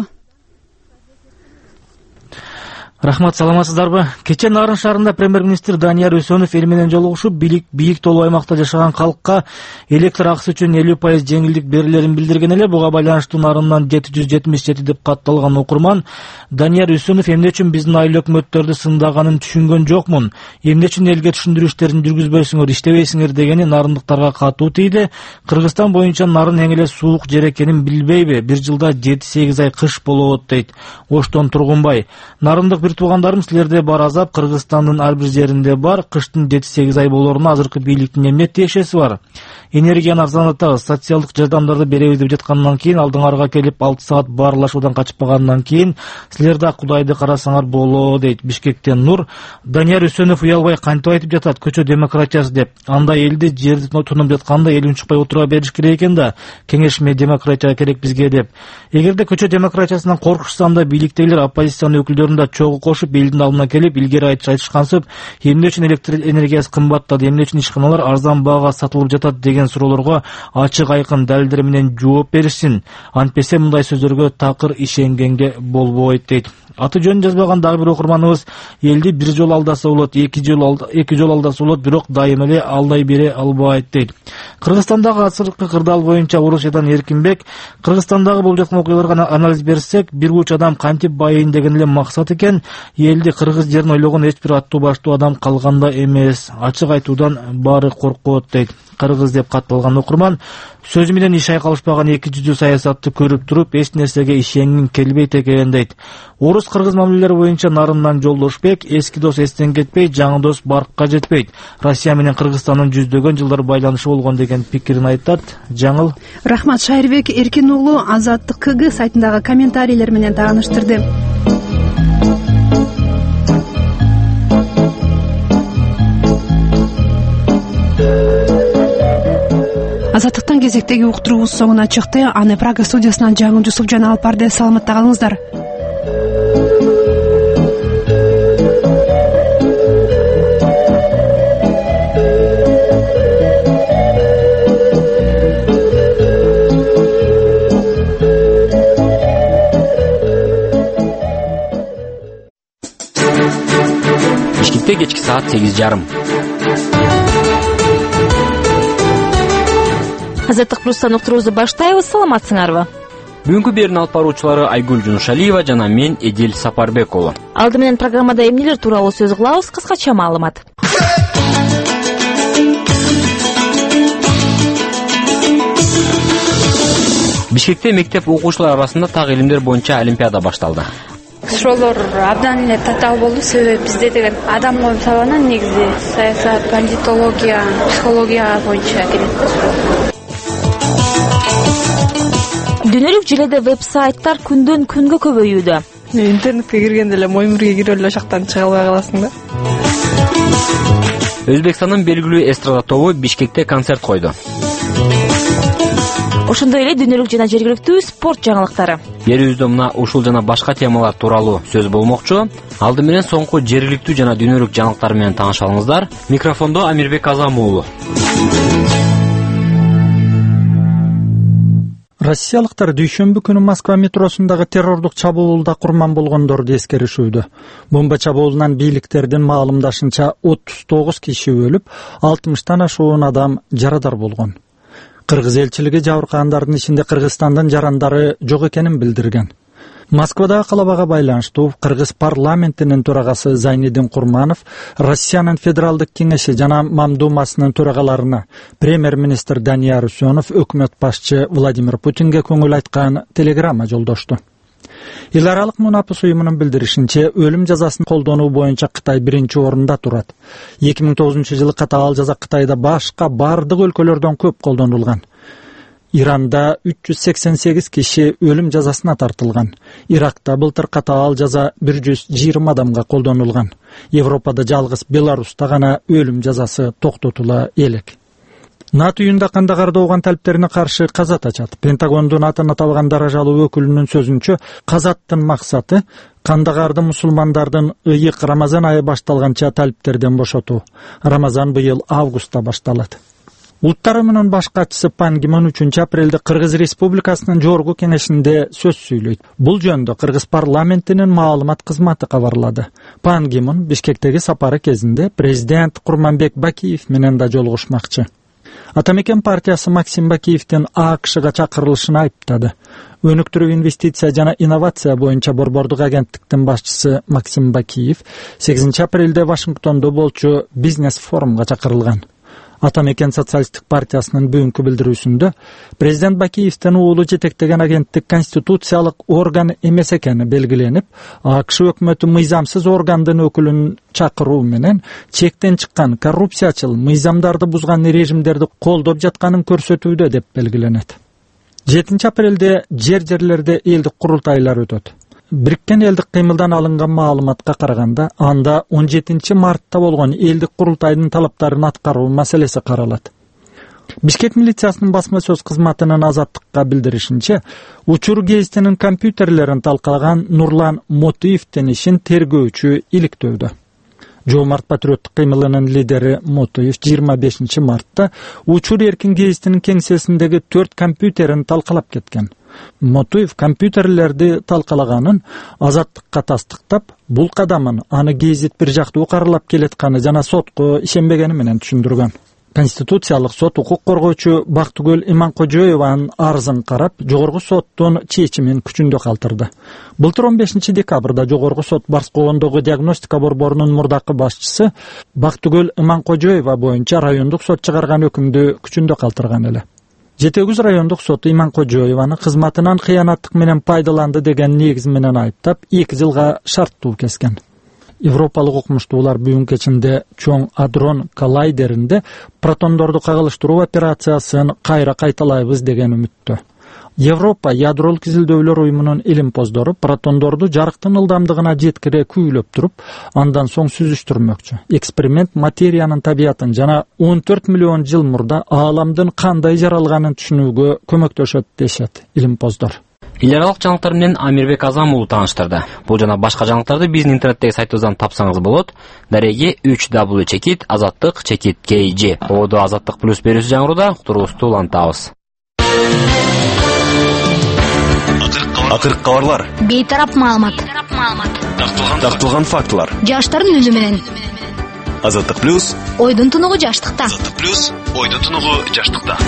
Рахмат, саламатсыздарбы? Кече Нарын шаарында премьер-министр Данияр Үсөнов эл менен жолугушуп, бийлик бийик толуу аймакта жашаган калкка электр акысы үчүн элүү пайыз жеңилдик берилерин билдирген эле. Буга байланыштуу Нарындан жети жүз жетимиш жети деп катталган окурман Данияр Үсөнов эмне үчүн биздин айыл өкмөттөрдү сындаганын түшүнгөн жокмун, эмне үчүн элге түшүндүрүү иштерин жүргүзбөйсүңөр, иштебейсиңер дегени нарындыктарга катуу тийди. Кыргызстан боюнча Нарын эң эле суук жер экенин билбейби? Бир жылда жети сегиз ай кыш болот дейт Оштон Тургунбай. Нарындык бир туугандарым, силерде бар азап Кыргызстандын ар бир жеринде бар. Кыштын жети сегиз ай болоруна азыркы бийликтин эмне тиешеси бар? Энергияны арзандатабыз, социалдык жардамдарды беребиз деп жаткандан кийин, алдыңарга келип алты саат баарлашуудан качпагандан кийин силер да Кудайды карасаңар боло дейт Бишкектен Нур. Данияр Үсөнов уялбай кантип айтып жатат, көчө демократиясы деп. Анда элди жерди тунуп жатканда эл унчукпай отура бериш керек экен да, кеңешме демократия керек бизге деп. Эгерде көчө демократиясынан коркушса, анда бийликтегилер оппозициянын өкүлдөрүн да чогуу кошуп, элдин алдына келип илгери айтышкансып, эмне үчүн электр энергиясы кымбаттады, эмне үчүн ишканалар арзан баага сатылып жатат деген суроолорго ачык айкын далилдер менен жооп беришсин. Антпесе мындай сөздөргө такыр ишенгенге болбойт дейт. Аты жөнүн жазбаган дагы бир окурманыбыз элди бир жол алдаса болот, эки жол алда, эки жол алдаса болот, бирок дайым эле алдай бере албайт дейт. Кыргызстандагы азыркы кырдаал боюнча Орусиядан Эркинбек, Кыргызстандагы болуп жаткан окуяларга анализ берсек, бир уч адам кантип байыйын деген эле максат экен. Элди кыргыз жерин ойлогон эч бир аттуу баштуу адам калганда эмес. Ачык айтуудан баары коркот дейт. Кыргыз деп катталган окурман сөзү менен иш айкалышпаган эки жүздүү саясатты көрүп туруп эч нерсеге ишенгин келбейт экен дейт. Орус-кыргыз мамилелери боюнча Нарындан Жолдошбек, эски дос эстен кетпейт, жаңы дос баркка жетпейт. Россия менен Кыргызстандын жүздөгөн жылдар байланышы болгон деген пикирин айтат. Жаңыл. Рахмат, Шайырбек Эркин уулу Азаттык КГ сайтындагы комментарийлер менен тааныштырды. Азаттыктан кезектеги уктуруубуз соңуна чыкты. Аны Прага студиясынан Жаңыл Жусупжан алып барды. Саламатта калыңыздар. Бишкекте кечки саат сегиз жарым. Азаттык плюстан уктуруубузду баштайбыз. Саламатсыңарбы? Бүгүнкү берүүнүн алып баруучулары Айгүл Жунушалиева жана мен Эдил Сапарбек уулу. Алды менен программада эмнелер тууралуу сөз кылабыз? Кыскача маалымат. Бишкекте мектеп окуучулары арасында так илимдер боюнча олимпиада башталды. Ошолор абдан эле татаал болду, себеби бизде деген адам коюм сабагынан негизи саясат, политология, психология боюнча келет да суроо. Дүйнөлүк желеде веб-сайттар күндөн күнгө көбөйүүдө. Интернетке киргенде эле моймурге кирип эле ошактан чыга албай каласың да. Өзбекстандын белгилүү эстрада тобу Бишкекте концерт койду. Ошондой эле дүйнөлүк жана жергиликтүү спорт жаңылыктары. Берүүбүздө мына ушул жана башка темалар тууралуу сөз болмокчу. Алды менен соңку жергиликтүү жана дүйнөлүк жаңылыктар менен тааныша алыңыздар. Микрофондо Амирбек Азам уулу. Россиялыктар дүйшөмбү күнү Москва метросундагы террордук чабуулда курман болгондорду эскеришүүдө. Бомба чабуулунан бийликтердин маалымдашынча отуз тогуз киши өлүп, алтымыштан ашуун адам жарадар болгон. Кыргыз элчилиги жабыркагандардын ичинде Кыргызстандын жарандары жок экенин билдирген. Москвадагы калабага байланыштуу Кыргыз парламентинин төрагасы Зайнидин Курманов Россиянын федералдык кеңеши жана Мамдумасынын төрагаларына премьер-министр Данияр Үсөнов өкмөт башчы Владимир Путинге көңүл айткан телеграмма жолдошту. Эл аралык мунапыс уюмунун билдиришинче, өлүм жазасын колдонуу боюнча Кытай биринчи орунда турат. эки миң тогузунчу жылы катаал жаза Кытайда башка бардык өлкөлөрдөн көп колдонулган. Иранда үч жүз сексен сегиз киши өлүм жазасына тартылган. Иракта былтыр катаал жаза бир жүз жыйырма адамга колдонулган. Европада жалгыз Беларуста гана өлүм жазасы токтотула элек. НАТО үйүндө Кандагарда ооган талиптерине каршы казат ачат. Пентагондун атын аталган даражалуу өкүлүнүн сөзүнчө, казаттын максаты Кандагарды мусулмандардын ыйык Рамазан айы башталганча талиптерден бошотуу. Рамазан быйыл августта башталат. Улуттар уюмунун баш катчысы Пан Ги Мун үчүнчү апрелде Кыргыз Республикасынын жогорку кеңешинде сөз сүйлөйт. Бул жөнүндө Кыргыз парламентинин маалымат кызматы кабарлады. Пан Ги Мун Бишкектеги сапары кезинде президент Курманбек Бакиев менен да жолугушмакчы. Атамекен партиясы Максим Бакиевдин АКШга чакырылышын айыптады. Өнүктүрүү инвестиция жана инновация боюнча борбордук агенттиктин башчысы Максим Бакиев сегизинчи апрелде Вашингтондо болчу бизнес форумга чакырылган. Атамекен социалисттик партиясынын бүгүнкү билдирүүсүндө президент Бакиевдин уулу жетектеген агенттик конституциялык орган эмес экени белгиленип, АКШ өкмөтү мыйзамсыз органдын өкүлүн чакыруу менен чектен чыккан коррупциячыл мыйзамдарды бузган режимдерди колдоп жатканын көрсөтүүдө деп белгиленет. жетинчи апрелде жер жерлерде элдик курултайлар өтөт. Бириккен элдик кыймылдан алынган маалыматка караганда, анда он жетинчи мартта болгон элдик курултайдын талаптарын аткаруу маселеси каралат. Бишкек милициясынын басма сөз кызматынын Азаттыкка билдиришинче, учур гезитинин компьютерлерин талкалаган Нурлан Мотуевдин ишин тергөөчү иликтөөдө. Жомарт патриоттук кыймылынын лидери Мотуев жыйырма бешинчи мартта учур эркин гезитинин кеңсесиндеги төрт компьютерин талкалап кеткен. Мотуев компьютерлерди талкалаганын Азаттыкка тастыктап, бул кадамын аны гезит бир жактуу каралап келетканы жана сотко ишенбегени менен түшүндүргөн. Конституциялык сот укук коргоочу Бактыгөл Иманкожоеванын арызын карап, жогорку соттун чечимин күчүндө калтырды. Былтыр он бешинчи декабрда жогорку сот Барскогондогу диагностика борборунун мурдакы башчысы Бактыгөл Иманкожоева боюнча райондук сот чыгарган өкүмдү күчүндө калтырган эле. жети өгүз райондук соту Иманкожоеваны кызматынан кыянаттык менен пайдаланды деген негиз менен айыптап, эки жылга шарттуу кескен. Европалык окумуштуулар бүгүн кечинде чоң адрон коллайдеринде протондорду кагылыштыруу операциясын кайра кайталайбыз деген үмүттө. Европа ядролук изилдөөлөр уюмунун илимпоздору протондорду жарыктын ылдамдыгына жеткире күйүлөп туруп, андан соң сүзүштүрмөкчү. Эксперимент материянын табиятын жана он төрт миллион жыл мурда ааламдын кандай жаралганын түшүнүүгө көмөктөшөт дешет илимпоздор. Эл аралык жаңылыктар менен Амирбек Азам уулу тааныштырды. Бул жана башка жаңылыктарды биздин интернеттеги сайтыбыздан тапсаңыз болот. Дареги үч дабл ю чекит азаттык чекит кей джи. Оодо Азаттык плюс берүүсү жаңыруда уктуруубузду улантабыз. Акыркы кабарлар. Бейтарап маалымат. Тактылган фактылар. Жаштардын үнү менен. Азаттык плюс. Ойдун тунугу жаштыкта. Азаттык плюс. Ойдун тунугу жаштыкта.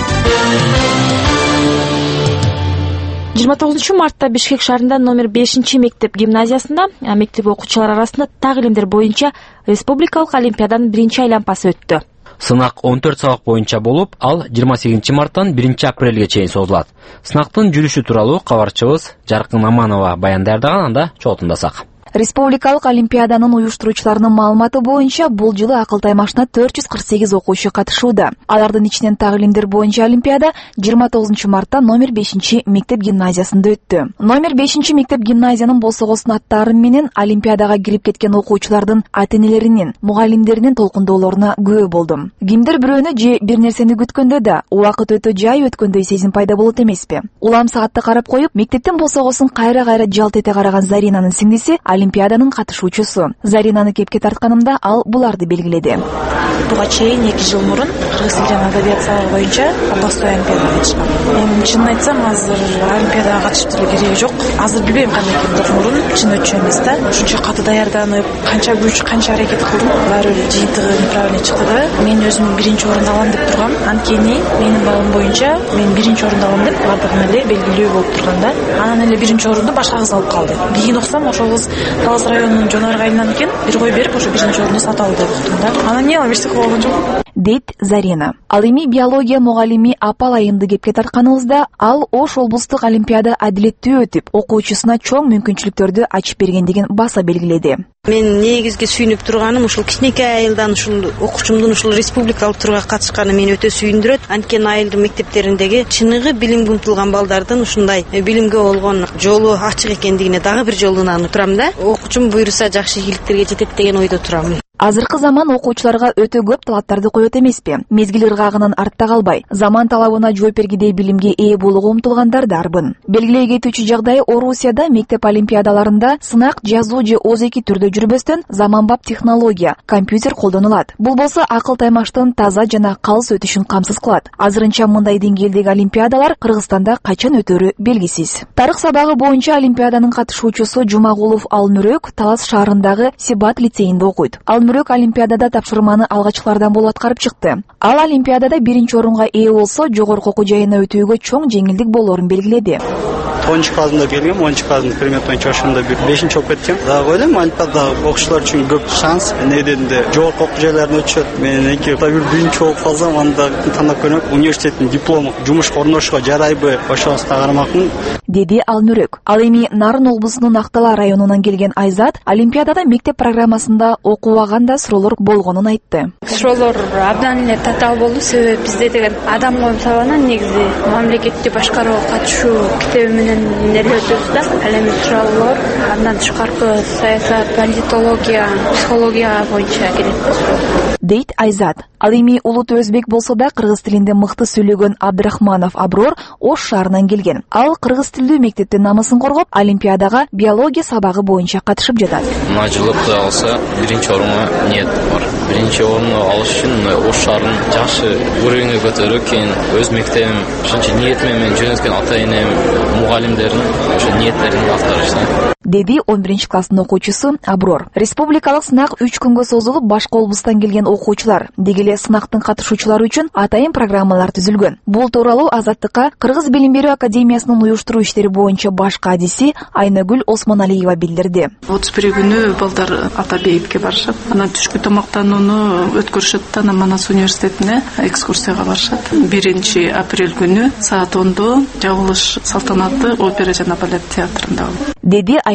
жыйырма тогузунчу мартта Бишкек шаарында номер бешинчи мектеп гимназиясында мектеп окуучулары арасында так илимдер боюнча республикалык олимпиаданын биринчи айланпасы өттү. Сынак он төрт сабак боюнча болуп, ал жыйырма сегизинчи марттан биринчи апрелге чейин созулат. Сынактын жүрүшү тууралуу кабарчыбыз Жаркын Аманова баян даярдаган, анда чогултундасак. Республикалык олимпиаданын уюштуруучуларынын маалыматы боюнча бул жылы акыл таймашына төрт жүз кырк сегиз окуучу катышууда. Алардын ичинен так илимдер боюнча олимпиада жыйырма тогузунчу мартта номер бешинчи мектеп гимназиясында өттү. Номер бешинчи мектеп гимназиянын босогосун аттары менен олимпиадага кирип кеткен окуучулардын ата-энелеринин, мугалимдеринин толкундоолоруна күбө болдум. Кимдир бирөөнү же бир нерсени күткөндө да убакыт өтө жай өткөндөй сезим пайда болот эмеспи? Улам саатты карап коюп, мектептин босогосун кайра-кайра жалт эте караган Заринанын сиңдиси олимпиаданын катышуучусу. Заринаны кепке тартканымда ал буларды белгиледи. Буга чейин эки жыл мурун кыргыз тили жана адабият сабагы боюнча областной олимпиадага катышкам. Эми чынын айтсам, азыр олимпиадага катышып деле кереги жок. Азыр билбейм кандай экенин, мурун чын өтчү эмес да. Ушунча катуу даярданып, канча күч, канча аракет кылдым. Баары бир жыйынтыгы неправильно чыкты да. Мен өзүм биринчи орунду алам деп тургам. Анткени менин балым боюнча мен биринчи орунду алам деп бардыгына эле белгилүү болуп турган да. Анан эле биринчи орунду башка кыз алып калды. Кийин окусам, ошол кыз Талас районунун жонаргы айынан экен, бир кой берип ошо биринчи орунду сатып алды деп уктум да. Анан эмне кылам, эч болгон жок. Дейт Зарина. Ал эми биология мугалими Апал айымды кепке тартканыбызда, ал Ош облустук олимпиада адилеттүү өтүп, окуучусуна чоң мүмкүнчүлүктөрдү ачып бергендигин баса белгиледи. Мен негизги сүйүнүп турганым ушул кичинекей айылдан ушул окуучумдун ушул республикалык турга катышканы мени өтө сүйүндүрөт. Анткени айылдын мектептериндеги чыныгы билимге умтулган балдардын ушундай билимге болгон жолу ачык экендигине дагы бир жолу ынанып турам да. Окуучум буйруса жакшы ийгиликтерге жетет деген ойдо турам. Азыркы заман окуучуларга өтө көп талаптарды коет эмеспи? Мезгил ыргагынан артта калбай, заман талабына жооп бергидей билимге ээ болууга умтулгандар дарбын. Белгилей кетүүчү жагдай Орусияда мектеп олимпиадаларында сынак жазуу же оз эки түрдө жүрбөстөн заманбап технология, компьютер колдонулат. Бул болсо акыл таймаштын таза жана калыс өтүшүн камсыз кылат. Азырынча мындай деңгээлдеги олимпиадалар Кыргызстанда качан өтөрү белгисиз. Тарых сабагы боюнча олимпиаданын катышуучусу Жумагулов Алмүрөк Талас шаарындагы Сибат лицейинде окуйт. Мүрөк олимпиадада тапшырманы алгачкылардан болуп аткарып чыкты. Ал олимпиадада биринчи орунга ээ болсо, жогорку окуу жайына өтүүгө чоң жеңилдик болоорун белгиледи. онунчу классында келгем, онунчу класстын предмет боюнча ошондо бир бешинчи болуп кеткем. Дагы ойлойм, олимпиадада окуучулар үчүн көп шанс. Негеденде жогорку окуу жайларына өтүшөт. Мен эки бир биринчи болуп калсам, анда тандап көрөм, университеттин диплому жумушка орношууга жарайбы, ошоңузга карамакмын, деди Алмүрөк. Ал эми Нарын облусунун Актала районунан келген Айзат олимпиадада мектеп программасында окубаганда суроолор болгонун айтты. Суроолор абдан эле татаал болду, себеби бизде деген адам коюм сабагынан негизи мамлекетти башкарууга катышуу китеби менен эле өтөбүз да. Ал эми суроолор андан тышкаркы саясат, политология, психология боюнча келет да. Дейт Айзат. Ал эми улут өзбек болсо да кыргыз тилинде мыкты сүйлөгөн Абдрахманов Аброр Ош шаарынан келген. Ал кыргыз тилдүү мектептин намысын коргоп, олимпиадага биология сабагы боюнча катышып жатат. Мына жылыкты алса, биринчи орунга ниет бар. Биринчи орунду алыш үчүн Ош шаарынын жакшы уровенге көтөрүп, кийин өз мектебим, ошончо ниетиме менен жөнөткөн ата-энем, мугалимдердин ошо ниеттерин аткарышты, деди он биринчи класстын окуучусу Аброр. Республикалык сынак үч күнгө созулуп, башка облустан келген окуучулар, деги эле сынактын катышуучулары үчүн атайын программалар түзүлгөн. Бул тууралуу Азаттыкка Кыргыз билим берүү академиясынын уюштуруу иштери боюнча баш кадиси Айнагүл Осмоналиева билдирди. отуз бир күнү балдар Атабеевке барышат. Анан түшкү тамактанууну өткөрүшөт да, анан Манас университетине экскурсияга барышат. биринчи апрель күнү саат ондо жабылыш салтанаты опера жана балет театрында, деди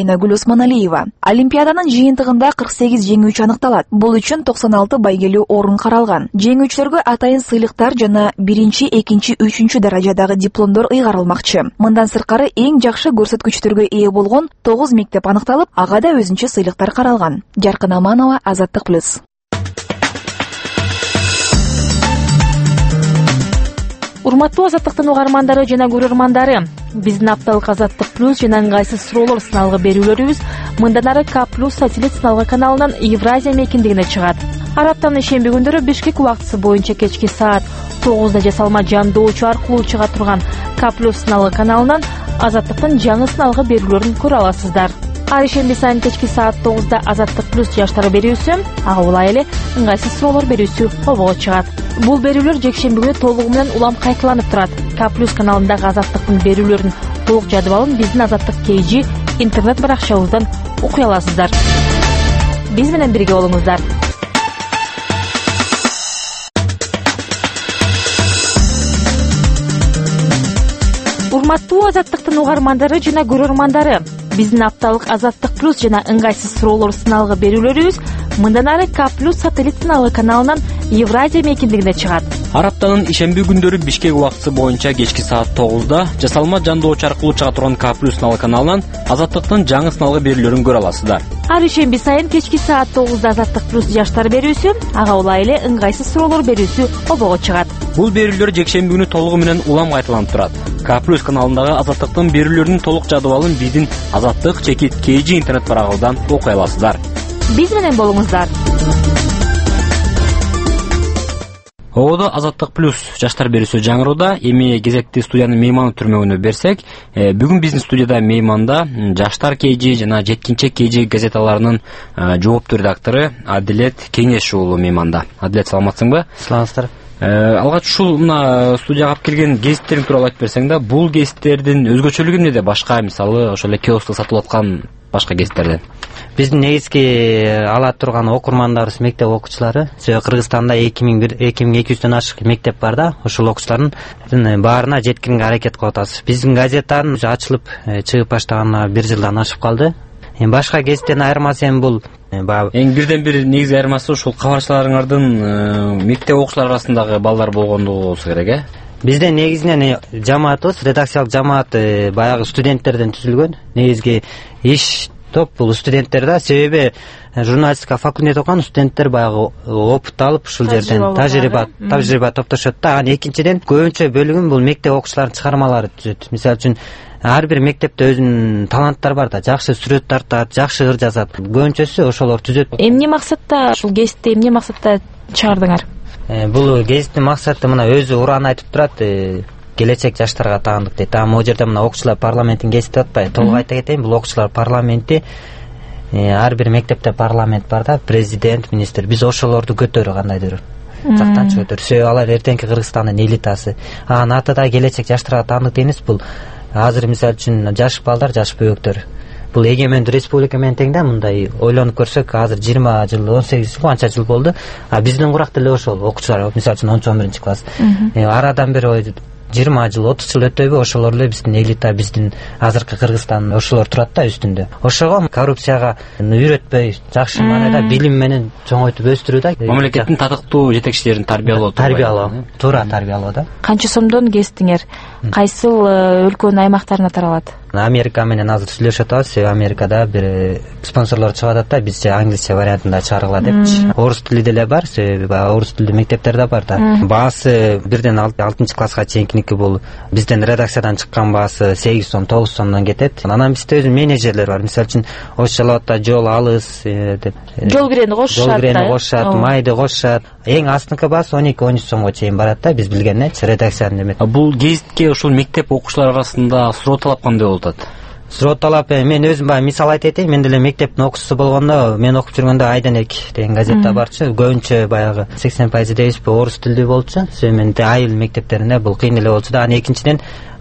Айнагүл Осмоналиева. Олимпиаданын жыйынтыгында кырк сегиз жеңүүчү аныкталат. Бул үчүн токсон алты байгелүү орун каралган. Жеңүүчүлөргө атайын сыйлыктар жана биринчи, экинчи, үчүнчү даражадагы дипломдор ыйгарылмакчы. Мындан сырткары эң жакшы көрсөткүчтөргө ээ болгон тогуз мектеп аныкталып, ага да өзүнчө сыйлыктар каралган. Жаркын Аманова, Азаттык плюс. Урматтуу Азаттыктын угармандары жана көрөрмандары, биздин апталык Азаттык плюс жана ыңгайсыз суроолор сыналгы берүүлөрүбүз мындан ары К плюс сателлит сыналгы каналынан Евразия мейкиндигине чыгат. Ар аптанын ишемби күндөрү Бишкек убактысы боюнча кечки саат тогузда жасалма жандоочу аркылуу чыга турган К плюс сыналгы каналынан Азаттыктын жаңы сыналгы берүүлөрүн көрө аласыздар. Ар ишемби сайын кечки саат тогузда Азаттык плюс жаштар берүүсү, ага улай эле ыңгайсыз суроолор берүүсү обого чыгат. Бул берүүлөр жекшемби күнү толугу менен улам кайталанып турат. К плюс каналындагы Азаттыктын берүүлөрүнүн толук жадыбалын биздин Азаттык кей джи интернет баракчабыздан окуй аласыздар. Биз менен бирге болуңуздар. Урматтуу Азаттыктын угармандары жана көрөрмандары, биздин апталык Азаттык плюс жана ыңгайсыз суроолор сыналгы берүүлөрүбүз мындан ары К плюс сателлит сыналгы каналынан Евразия мейкиндигине чыгат. Ар аптанын ишемби күндөрү Бишкек убактысы боюнча кечки саат тогузда жасалма жандоочу аркылуу чыга турган К плюс сыналгы каналынан Азаттыктын жаңы сыналгы берүүлөрүн көрө аласыздар. Ар ишемби сайын кечки саат тогузда Азаттык плюс жаштар берүүсү, ага улай эле ыңгайсыз суроолор берүүсү обого чыгат. Бул берүүлөр жекшемби күнү толугу менен улам кайталанып турат. К плюс каналындагы Азаттыктын берүүлөрүнүн толук жадыбалын биздин Азаттык чекит кей джи интернет барагыбыздан окуй аласыздар. Биз менен болуңуздар. Оодо Азаттык плюс жаштар берүүсү жаңырууда. Эми кезекти студиянын мейманы түрмөгүнө берсек, бүгүн биздин студияда мейманда Жаштар кей джи жана Жеткинчек кей джи газеталарынын жооптуу редактору Адилет Кеңеш уулу мейманда. Адилет, саламатсыңбы? Саламатсыздар. Алгач ушул мына студияга алып келген гезиттериң тууралуу айтып берсең да, бул гезиттердин өзгөчөлүгү эмнеде? Башка мисалы ошол эле киоскто сатылып аткан башка гезиттерден. Биздин негизги ала турган окурмандарыбыз мектеп окуучулары. Кыргызстанда эки миң эки жүздөн ашык мектеп бар да, ошол окуучулардын баарына жеткирүүгө аракет кылып атабыз. Биздин газетанын ачылып чыгып баштаганына бир жылдан ашып калды. Эми башка гезиттен айырмасы эми бул эң бирден бир негизги айырмасы ушул кабарчыларыңардын мектеп окуучулар арасындагы балдар болгондугу болсо керек, э? Бизде негизинен жамаатыбыз, редакциялык жамаат баягы студенттерден түзүлгөн. Негизги иш топ бул студенттер да, себеби журналистика факультет окуган студенттер баягы опыт алып ушул жерден тажрыйба тажрыйба топтошот да. Анан экинчиден көбүнчө бөлүгүн бул мектеп окуучуларынын чыгармалары түзөт. Мисалы үчүн ар бир мектепте өзүнүн таланттары бар да, жакшы сүрөт тартат, жакшы ыр жазат. Көбүнчөсү ошолор түзөт. Эмне максатта ушул гезитти эмне максатта чыгардыңар? Бул гезиттин максаты мына өзү уран айтып турат, келечек жаштарга таандык дейт. А могу жерде мына окуучулар парламентин гезити атпайбы? Толук айта кетейин, бул окуучулар парламенти, ар бир мектепте парламент бар да, президент, министр. Биз ошолорду көтөрүү кандайдыр жактан чыгып өтөр. Себеби алар эртеңки Кыргызстандын элитасы. Анын аты да келечек жаштарга таандык дейбиз. Бул азыр мисалы үчүн жаш балдар, жаш бөбөктөр. Бул эгемендүү республика менен тең да, мындай ойлонуп көрсөк, азыр жыйырма жыл, он сегиз жыл, канча жыл болду. А биздин курак деле ошол окуучулар, мисалы үчүн онунчу он биринчи класс. Арадан бери жыйырма жыл, отуз жыл өтпөйбү, ошолор эле биздин элита, биздин азыркы Кыргызстан ошолор турат да үстүндө. Ошого коррупцияга үйрөтпөй, жакшы маанайда билим менен чоңойтуп өстүрүү да. Мамлекеттин татыктуу жетекчилерин тарбиялоо. Тарбиялоо, туура тарбиялоо да. Канча сомдон гезитиңер кайсыл өлкөнүн аймактарына таралат? Америка менен азыр сүйлөшүп атабыз. Америкада бир спонсорлор чыгып атат да, бизче англисче вариантында чыгаргыла депчи. Орус тили деле бар, себеби баягы орус тилдүү мектептер да бар да. Баасы бирден алтынчы класска чейинкиники бул бизден редакциядан чыккан баасы сегиз сом, тогуз сомдон кетет. Анан бизде өзү менеджерлер бар. Мисалы үчүн Ошчалатта жол алыс деп. Жол кирени кошушат. Жол кирени кошушат, майды кошушат. Эң астыңкы баасы он эки он үч сомго чейин барат да, биз билгеннечи редакциянын эме. Бул гезитке ушул мектеп окуучулары арасында суроо талап кандай болот? Суроо талап, мен өзүм баягы мисал айтып кетейин. Мен деле мектептин окуучусу болгондо, мен окуп жүргөндө Айденек деген газетта барчу. Көбүнчө баягы сексен пайыз дейбизби орус тилдүү болчу. Себеби мен айыл мектептеринде бул кыйын эле болчу да. Анан экинчиден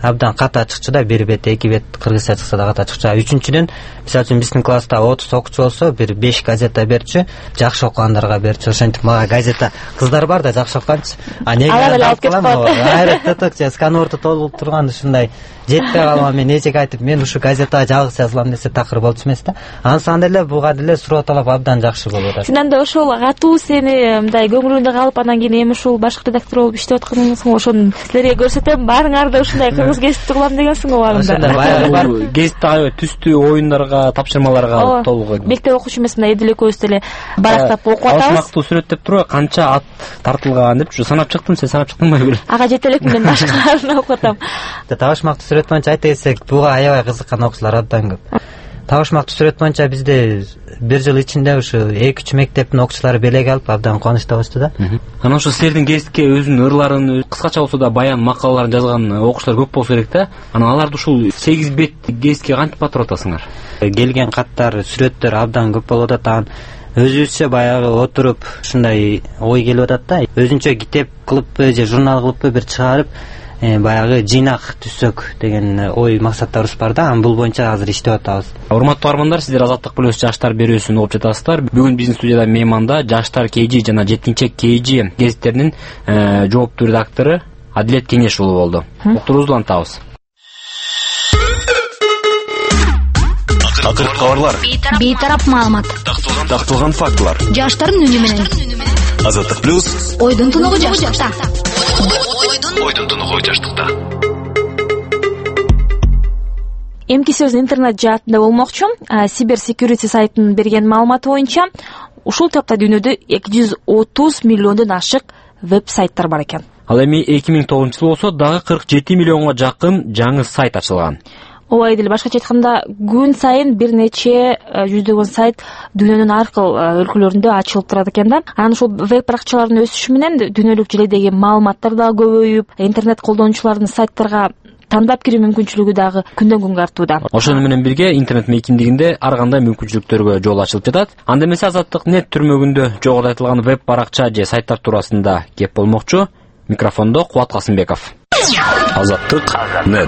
абдан ката чыкчу да, бир бет эки бет кыргызча чыкса да ката чыкчу. Үчүнчүдөн мисалы үчүн биздин класста отуз окуучу болсо бир беш газета берчү, жакшы окугандарга берчү. Ошентип мага газета кыздар бар да жакшы окканчы. А неге алып калам? Айраттык же сканворду толуп турган ушундай жетпей калам, мен эчеге айтып, мен ушу газетага жалгыз жазылам десе такыр болчу эмес да. Ансан деле буга деле суроталап абдан жакшы болуп атат. Сен анда ошол катуу сени мындай көңүлүңдө калып, анан кийин эми ушул башкы редактор болуп иштеп атканыңсың, ошону силерге көрсөтөм, баарыңар да ушундай кыргыз гезитти кылам дегенсиң го убагында. Гезитте аябай түстүү оюндарга, тапшырмаларга толугу. Мектеп окуучу эмес, мына эдил экөөбүз деле барактап окуп атабыз. Алышмактуу сүрөттөп туруп, канча ат тартылган деп санап чыктым, сен санап чыктыңбы бир? Ага жете элекмин, мен башкаларын окуп атам. Табышмактуу сүрөт боюнча айта кетсек, буга аябай кызыккан окуучулар абдан көп. Табышмактуу сүрөт боюнча бизде бир жыл ичинде ушу эки үч мектептин окуучулары белек алып абдан кубанычтабызчу да. Анан ошо силердин гезитке өзүнүн ырларын, кыскача болсо да баян макалаларын жазган окуучулар көп болсо керек да. Анан аларды ушул сегиз бет гезитке кантип батырып атасыңар? Келген каттар, сүрөттөр абдан көп болуп атат. Анан өзүбүзчө баягы отуруп ушундай ой келип атат да. Өзүнчө китеп кылыппы же журнал кылыппы бир чыгарып, баягы жыйнак түзсөк деген ой максаттарыбыз бар да. Бул боюнча азыр иштеп атабыз. Урматтуу армандар, сиздер Азаттык плюс жаштар берүүсүн угуп жатасыздар. Бүгүн биздин студияда мейманда Жаштар КЖ жана Жетинчек КЖ гезиттеринин жооптуу редактору Адилет Кеңеш уулу болду. Уктуруубузду улантабыз. Акыркы кабарлар, бейтарап маалымат, такталган фактылар. Жаштардын үнү менен. Азаттык плюс. Ойдун тунугу жаштыкта. Ойдун тунугу жаштыкта. Эмки сөз интернет жаатында болмокчу. Cyber Security сайтынын берген маалыматы боюнча, ушул тапта дүйнөдө эки жүз отуз миллиондон ашык веб-сайттар бар экен. Ал эми эки миң тогузунчу жыл болсо дагы кырк жети миллионго жакын жаңы сайт ачылган. Ооба, деле башкача айтканда, күн сайын бир нече жүздөгөн сайт дүйнөнүн ар кыл өлкөлөрүндө ачылып турат экен да. Анан ушул веб баракчалардын өсүшү менен дүйнөлүк желедеги маалыматтар да көбөйүп, интернет колдонуучулардын сайттарга тандап кирүү мүмкүнчүлүгү дагы күндөн күнгө артууда. Ошону менен бирге интернет мейкиндигинде ар кандай мүмкүнчүлүктөргө жол ачылып жатат. Анда эмесе Азаттык нет түрмөгүндө жогоруда айтылган веб баракча же сайттар туурасында кеп болмокчу. Микрофондо Кубат Касымбеков. Азаттык нет.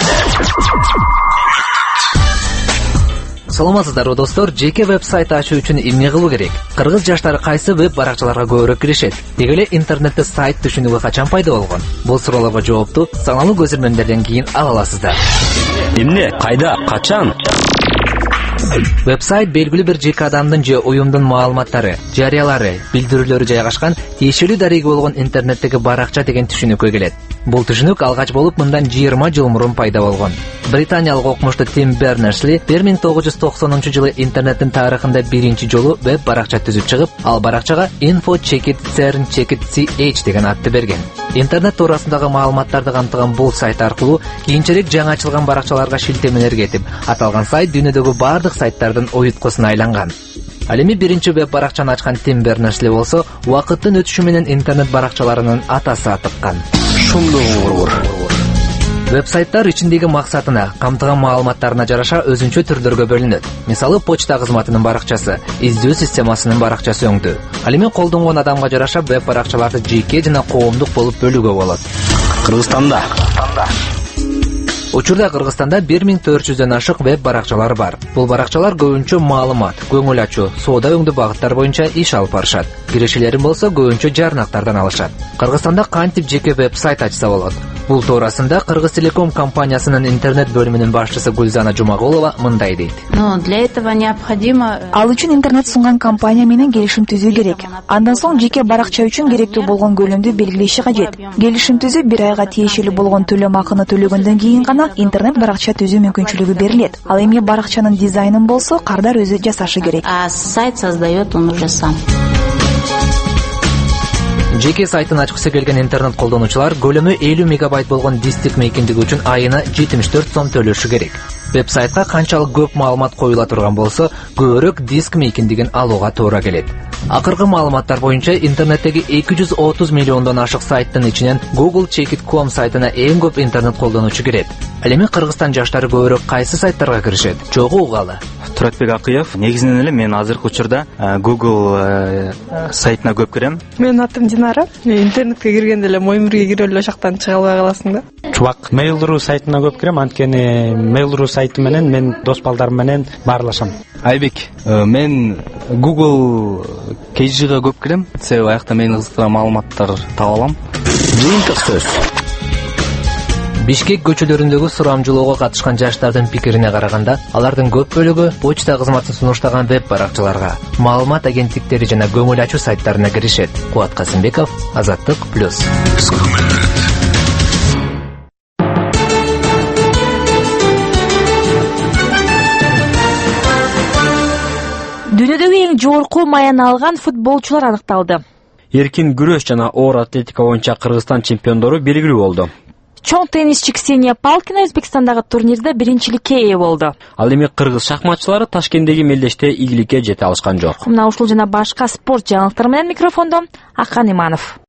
Саламатсыздарбы достор, жеке веб-сайт ачуу үчүн эмне кылуу керек? Кыргыз жаштары кайсы веб баракчаларга көбүрөөк киришет? Деги эле интернетте сайт түшүнүгү качан пайда болгон? Бул суроолорго жоопту саналуу көзөрмөндөрдөн кийин ала аласыздар. Эмне, кайда, качан? Веб-сайт белгилүү бир жеке адамдын же уюмдун маалыматтары, жарыялары, билдирүүлөрү жайгашкан тиешелүү дареги болгон интернеттеги баракча деген түшүнүккө келет. Бул түшүнүк алгач болуп мындан жыйырма жыл мурун пайда болгон. Британиялык окумушту Тим Бернерсли бир миң тогуз жүз токсонунчу жылы интернеттин тарыхында биринчи жолу веб баракча түзүп чыгып, ал баракчага info check it cern check it ch деген атты берген. Интернет туурасындагы маалыматтарды камтыган бул сайт аркылуу кийинчерээк жаңы ачылган баракчаларга шилтемелер кетип, аталган сайт дүйнөдөгү бардык сайттардын оюткусуна айланган. Ал эми биринчи веб баракчаны ачкан Тим Бернерсли болсо, убакыттын өтүшү менен интернет баракчаларынын атасы атыккан. Шундый. Веб-сайттар ичиндеги максатына, камтыган маалыматтарына жараша өзүнчө түрлөргө бөлүнөт. Мисалы, почта кызматынын баракчасы, издөө системасынын баракчасы өңдүү. Ал эми колдонгон адамга жараша веб баракчаларды жеке жана коомдук болуп бөлүүгө болот. Кыргызстанда Учурда Кыргызстанда бир миң төрт жүздөн ашык веб баракчалар бар. Бул баракчалар көбүнчө маалымат, көңүл ачуу, соода өңдүү багыттар боюнча иш алып барышат. Кирешелерин болсо көбүнчө жарнактардан алышат. Кыргызстанда кантип жеке веб-сайт ачса болот? Бул туурасында Кыргыз Телеком компаниясынын интернет бөлүмүнүн башчысы Гүлзана Жумагулова мындай дейт. Но для этого необходимо Ал үчүн интернет сунган компания менен келишим түзүү керек. Андан соң жеке баракча үчүн керектүү болгон көлөмдү белгилеши кажет. Келишим түзүп бир айга тиешелүү болгон төлөм акыны төлөгөндөн кийин гана интернет баракча түзүү мүмкүнчүлүгү берилет. Ал эми баракчанын дизайнын болсо кардар өзү жасашы керек. А сайт создает он уже сам. Жеке сайтын ачкысы келген интернет колдонуучулар көлөмү элүү мегабайт болгон дисктик мейкиндиги үчүн айына жетимиш төрт сом төлөшү керек. Веб-сайтка канчалык көп маалымат коюла турган болсо, көбүрөөк диск мейкиндигин алууга туура келет. Акыркы маалыматтар боюнча интернеттеги эки жүз отуз миллиондон ашык сайттын ичинен Google Check it точка com сайтына эң көп интернет колдонуучу кирет. Ал эми Кыргызстан жаштары көбүрөөк кайсы сайттарга киришет? Чогуу угалы. Туратбек Акыев, негизинен эле мен азыркы учурда Google сайтына көп кирем. Менин атым Динара. Мен интернетке киргенде эле моюн бирге кирип эле ошактан чыга албай каласың да. чубак. Mail.ru сайтына көп кирем, анткени Mail.ru сайты менен мен дос балдарым менен баарлашам. Айбек, мен Google Кейжиге көп кирем, себеби аякта мени кызыктырган маалыматтар таба алам. Жыйынтык сөз. Бишкек көчөлөрүндөгү сурамжылоого катышкан жаштардын пикирине караганда, алардын көп бөлүгү почта кызматын сунуштаган веб баракчаларга, маалымат агенттиктери жана көңүл ачуу сайттарына киришет. Кубат Касымбеков, Азаттык плюс. Дүйнөдөгү эң жогорку маяны алган футболчулар аныкталды. Эркин күрөш жана оор атлетика боюнча Кыргызстан чемпиондору белгилүү болду. Чоң теннисчи Ксения Палкина Өзбекстандагы турнирде биринчиликке ээ болду. Ал эми кыргыз шахматчылары Ташкенттеги мелдеште ийгиликке жете алышкан жок. Мына ушул жана башка спорт жаңылыктары менен микрофондо Акан Иманов.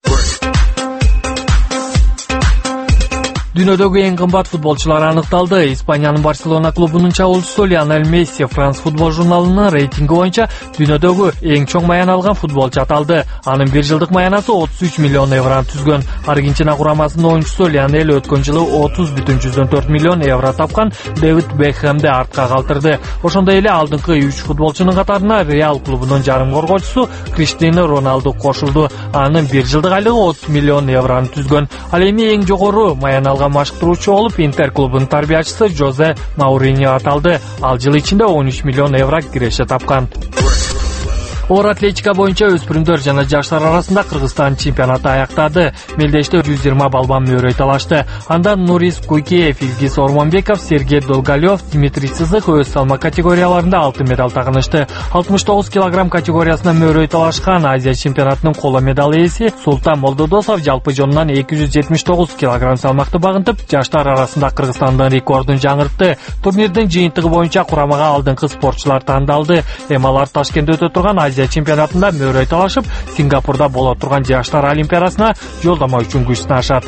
Дүйнөдөгү эң кымбат футболчулар аныкталды. Испаниянын Барселона клубунун чабуучусу Лионель Месси France футбол журналынын рейтинги боюнча дүйнөдөгү эң чоң маян алган футболчу аталды. Анын бир жылдык маянасы отуз үч миллион евроны түзгөн. Аргентина курамасынын оюнчусу Лионель өткөн жылы отуз бүтүн жүздөн төрт миллион евро тапкан Дэвид Бекхэмди артка калтырды. Ошондой эле алдыңкы үч футболчунун катарына Реал клубунун жарым коргоочусу Криштиану Роналду кошулду. Анын бир жылдык айлыгы отуз миллион евроны түзгөн. Ал эми эң жогору маян алган машыктыруучу болуп Интер клубунун тарбиячысы Жозе Мауриньо аталды. Ал жыл ичинде он үч миллион евро киреше тапкан. Оор атлетика боюнча өспүрүмдөр жана жаштар арасында Кыргызстан чемпионаты аяктады. Мелдеште жүз жыйырма балбан мөөрөй талашты. Анда Нурис Куйкеев, Илгиз Ормонбеков, Сергей Долголев, Дмитрий Сызык өз салмак категорияларында алтын медаль тагынышты. алтымыш тогуз килограмм категориясына мөөрөй талашкан Азия чемпионатынын коло медаль ээси Султан Молдодосов жалпы жонунан эки жүз жетимиш тогуз килограмм салмакты багынтып, жаштар арасында Кыргызстандын рекордун жаңыртты. Турнирдин жыйынтыгы боюнча курамага алдыңкы спортчулар тандалды. Эми алар Ташкентте өтө турган Азия чемпионатында мөөрөй талашып, Сингапурда боло турган жаштар олимпиадасына жолдомо үчүн күч сынашат.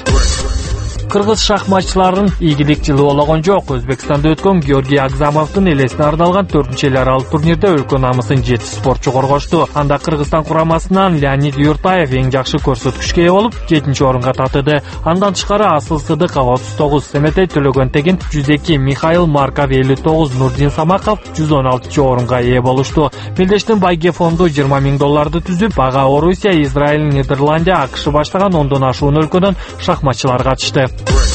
Кыргыз шахматчыларынын ийгилик жылы болгон жок. Өзбекстанда өткөн Георгий Агзамовдун элесине арналган төртүнчү эл аралык турнирде өлкө намысын жети спортчу коргошту. Анда Кыргызстан курамасынан Леонид Юртаев эң жакшы көрсөткүчкө ээ болуп, жетинчи орунга татыды. Андан тышкары Асыл Сыдыков отуз тогуз, Семетей Төлөгөнтегин жүз эки, Михаил Марков элүү тогуз, Нурдин Самаков жүз он алтынчы орунга ээ болушту. Мелдештин байге фонду жыйырма миң долларды түзүп, ага Орусия, Израиль, Нидерландия, АКШ баштаган ондон ашуун өлкөдөн шахматчылар катышты.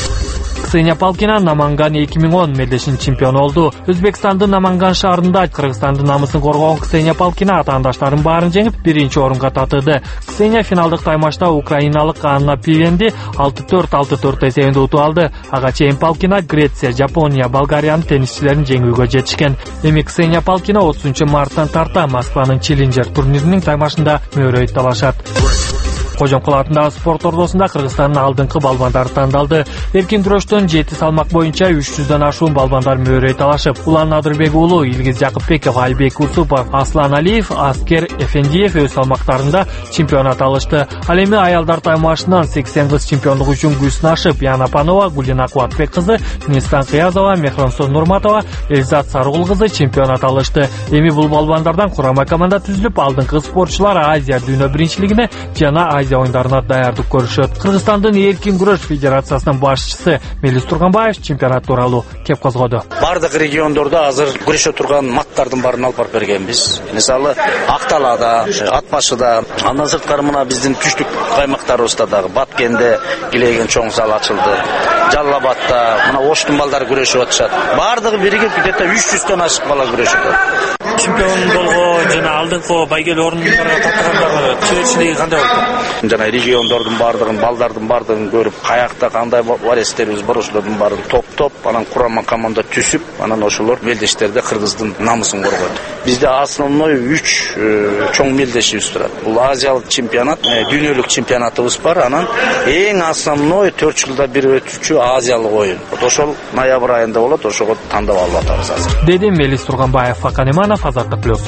Ксения Палкина Наманган эки миң он мелдешинин чемпиону болду. Өзбекстандын Наманган шаарында Кыргызстандын намысын коргогон Ксения Палкина атаандаштарын баарын жеңип, биринчи орунга татыды. Ксения финалдык таймашта украиналык Анна Пивенди алты төрт алты төрт эсебинде утуп алды. Ага чейин Палкина Греция, Жапония, Болгариянын теннисчилерин жеңүүгө жетишкен. Эми Ксения Палкина отузунчу марттан тарта Москванын Челленджер турниринин таймашында мөөрөй талашат. Кожомкул атындагы спорт ордосунда Кыргызстандын алдыңкы балбандары тандалды. Эркин күрөштөн жети салмак боюнча үч жүздөн ашуун балбандар мөөрөй талашып, Улан Надырбек уулу, Илгиз Жакыпбеков, Айбек Усупов, Аслан Алиев, Аскер Эфендиев өз салмактарында чемпионат алышты. Ал эми аялдар таймашынан сексен кыз чемпиондук үчүн күч сынашып, Яна Панова, Гулина Кубатбек кызы, Нестан Кыязова, Мехронсон Нурматова, Эльзат Сарыгул кызы чемпионат алышты. Эми бул балбандардан курама команда түзүлүп, алдыңкы спортчулар Азия дүйнө биринчилигине жана Азия оюндарына даярдык көрүшөт. Кыргызстандын эркин күрөш федерациясынын башчысы Мелис Турганбаев чемпионат тууралуу кеп козгоду. Бардык региондордо азыр күрөшө турган маттардын баарын алып барып бергенбиз. Мисалы Акталада, Атбашыда, андан сырткары мына биздин түштүк каймактарыбызда дагы Баткенде килеген чоң зал ачылды. Жалал-Абадта, мына Оштун балдары күрөшүп атышат. Бардыгы биригип где-то үч жүздөн ашык бала күрөшөт. Чемпион болгон жана алдыңкы байгелүү орундарга таттагандар чечилиги кандай болду? Жана региондордун бардыгын, балдардын бардыгын көрүп, каякта кандай варестерибиз бар ошолордун баарын топтоп, анан курама команда түзүп, анан ошолор мелдештерде Кыргыздын намысын коргойт. Бизде основной үч чоң мелдешибиз турат. Бул Азиялык чемпионат, дүйнөлүк чемпионатыбыз бар, анан эң основной төрт жылда бир өтүүчү Азиялык оюн. Ошол ноябрь айында болот, ошого тандап алып атабыз азыр. Деди Мелис Турганбаев, Акан Иманов, Азаттык плюс.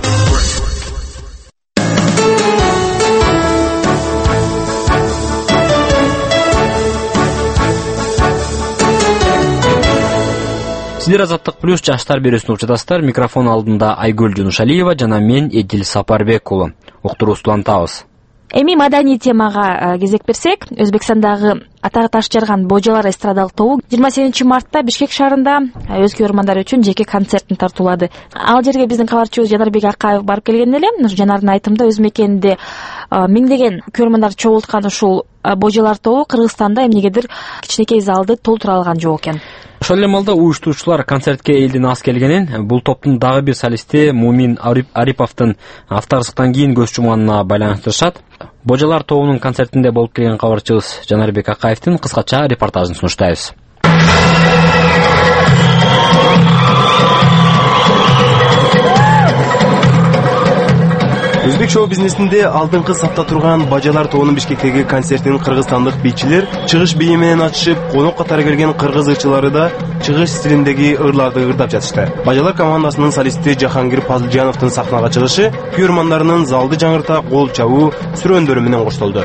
Сиздер Азаттык плюс жаштар берүүсүн угуп жатасыздар. Микрофон алдында Айгүл Жунушалиева жана мен Эдил Сапарбек уулу. Уктуруусу улантабыз. Эми маданий темага кезек берсек, Өзбекстандагы атагы таш жарган Божалар эстрадалык тобу жыйырма сегизинчи мартта Бишкек шаарында өз көрөрмандары үчүн жеке концертин тартуулады. Ал жерге биздин кабарчыбыз Жанарбек Акаев барып келген эле. Жанардын айтымында өз мекенинде миңдеген көрөрмандар чогулткан ушул Божалар тобу Кыргызстанда эмнегедир кичинекей залды толтура алган жок экен. Ошол эле маалда уюштуруучулар концертке элдин аз келгенин, бул топтун дагы бир солисти Мумин Ариповдун автокырсыктан кийин көз жумганына байланыштырышат. Божалар тобунун концертинде болуп келген кабарчыбыз Жанарбек Акаевдин кыскача репортажын сунуштайбыз. Өзбек шоу бизнесинде алдыңкы сапта турган Божалар тобунун Бишкектеги концертин кыргызстандык бийчилер чыгыш бийи менен ачышып, конок катары келген кыргыз ырчылары да чыгыш стилиндеги ырларды ырдап жатышты. Божалар командасынын солисти Жахангир Пазылжановдун сахнага чыгышы көрөрмандарынын залды жаңырта кол чабуу, сүрөндөрү менен коштолду.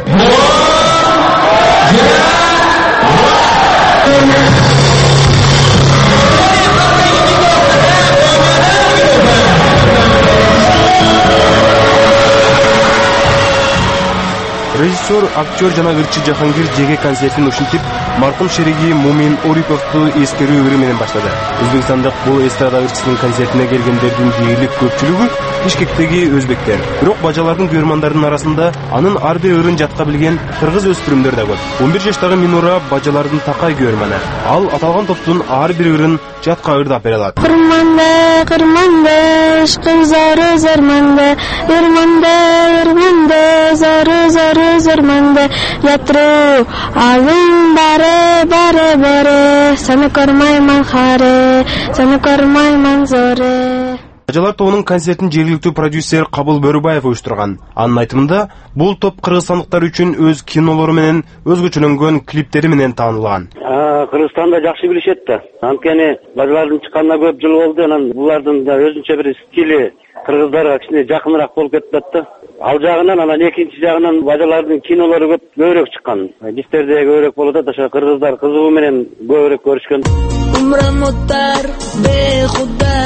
Режиссер, актер жана ырчы Жахангир жеке концертин ушинтип, маркум шериги Мумин Ориповду эскерүү өрү менен баштады. Өзбекстандык бул эстрада ырчысынын концертине келгендердин дээрлик көпчүлүгү Бишкектеги өзбектер. Бирок Божалардын көрөрмандарынын арасында анын ар бир ырын жатка билген кыргыз өспүрүмдөр да көп. он бир жаштагы Минура Божалардын такай көрөрманы. Ал аталган топтун ар бир ырын жатка ырдап бере алат. Кырманда, кырманда, ишким зары зарманда, өрманда, өрманда, зары зары зарманда, ятру, алым баре, баре, баре, саны көрмайман харе, саны көрмайман зоре. Божалар тобунун концертин жергиликтүү продюсер Кабыл Бөрүбаев уюштурган. Анын айтымында, бул топ кыргызстандыктар үчүн өз кинолору менен, өзгөчөлөнгөн клиптери менен таанылган. Кыргызстанда жакшы билишет да. Анткени Божалардын чыкканына көп жыл болду, анан булардын да өзүнчө бир стили кыргыздарга кичине жакыныраак болуп кетти да. Ал жагынан, анан экинчи жагынан Божалардын кинолору көп көбүрөөк чыккан. Бизтерде көбүрөөк болот да, ошо кыргыздар кызыгуу менен көбүрөөк көрүшкөн. Умрам отар бехуда,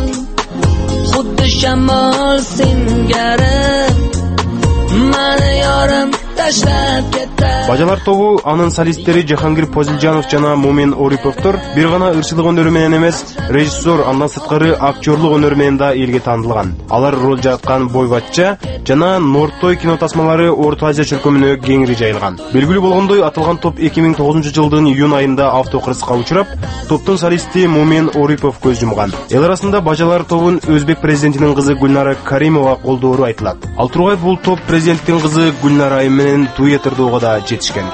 худди shamol singari, mani yorim tashlab ketdi. Божалар тобу анын солисттери Жахангир Пазылжанов жана Мумин Ориповдор бир гана ырчылык өнөрү менен эмес, режиссер, андан сырткары актерлук өнөрү менен да элге таанылган. Алар роль жаткан Бойватча жана Нортой кино тасмалары Орто Азия чөлкөмүнө кеңири жайылган. Белгилүү болгондой, аталган топ эки миң тогузунчу жылдын июнь айында автокырсыкка учурап, топтун солисти Мумин Орипов көз жумган. Эл арасында Божалар тобун өзбек президентинин кызы Гүлнара Каримова колдоору айтылат. Ал тургай бул топ президенттин кызы Гүлнара Айым менен дуэт ырдоого да жетишкен.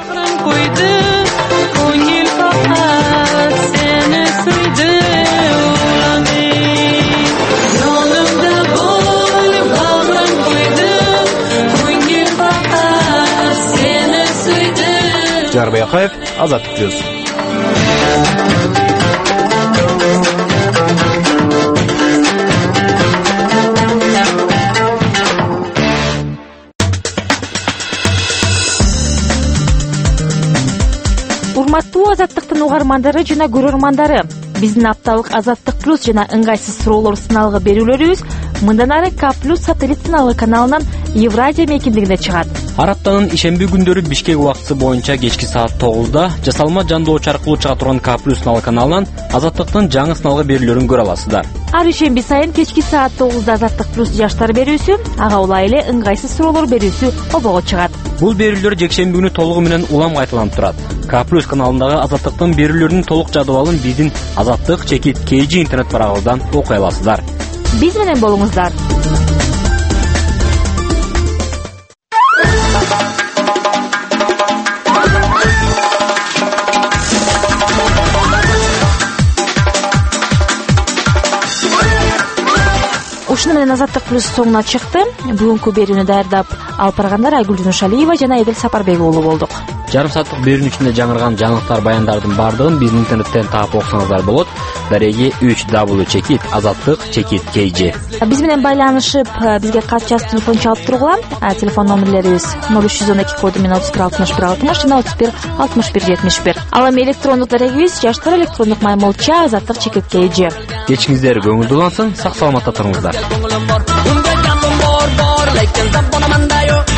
Жанарбек Акаев, Азаттык плюс. Урматтуу Азаттыктын угармандары жана көрөрмандары, биздин апталык Азаттык плюс жана ыңгайсыз суроолор сыналгы берүүлөрүбүз мындан ары К плюс сателлит сыналгы каналынан Евразия мейкиндигинде чыгат. Ар аптанын ишемби күндөрү Бишкек убактысы боюнча кечки саат тогузда жасалма жандоочу аркылуу чыга турган К плюс сыналгы каналынан Азаттыктын жаңы сыналгы берүүлөрүн көрө аласыздар. Ар ишемби сайын кечки саат тогузда Азаттык плюс жаштар берүүсү, ага улай эле ыңгайсыз суроолор берүүсү обого чыгат. Бул берүүлөр жекшемби күнү толугу менен улам кайталанып турат. К плюс каналындагы Азаттыктын берүүлөрүнүн толук жадыбалын биздин Азаттык чекит кей джи интернет барагыбыздан окуй аласыздар. Биз менен болуңуздар. Ушуну менен Азаттык плюс соңуна чыкты. Бүгүнкү берүүнү даярдап алып баргандар Айгүл Жунушалиева жана Эдил Сапарбек уулу болдук. Жарым сааттык берүүнүн ичинде жаңырган жаңылыктар, баяндардын бардыгын биздин интернеттен таап окусаңыздар болот. Дареги үч дабл ю чекит азаттык чекит кей джи. Биз менен байланышып, бизге кат жазып телефон чалып тургула. Телефон номерлерибиз ноль үч жүз он эки коду менен отуз бир алтымыш бир алтымыш жана отуз бир алтымыш бир жетимиш бир. Ал эми электрондук дарегибиз жаштар электрондук маймылча азаттык чекит кей джи. Кечиңиздер көңүлдүү улансын, сак саламатта туруңуздар.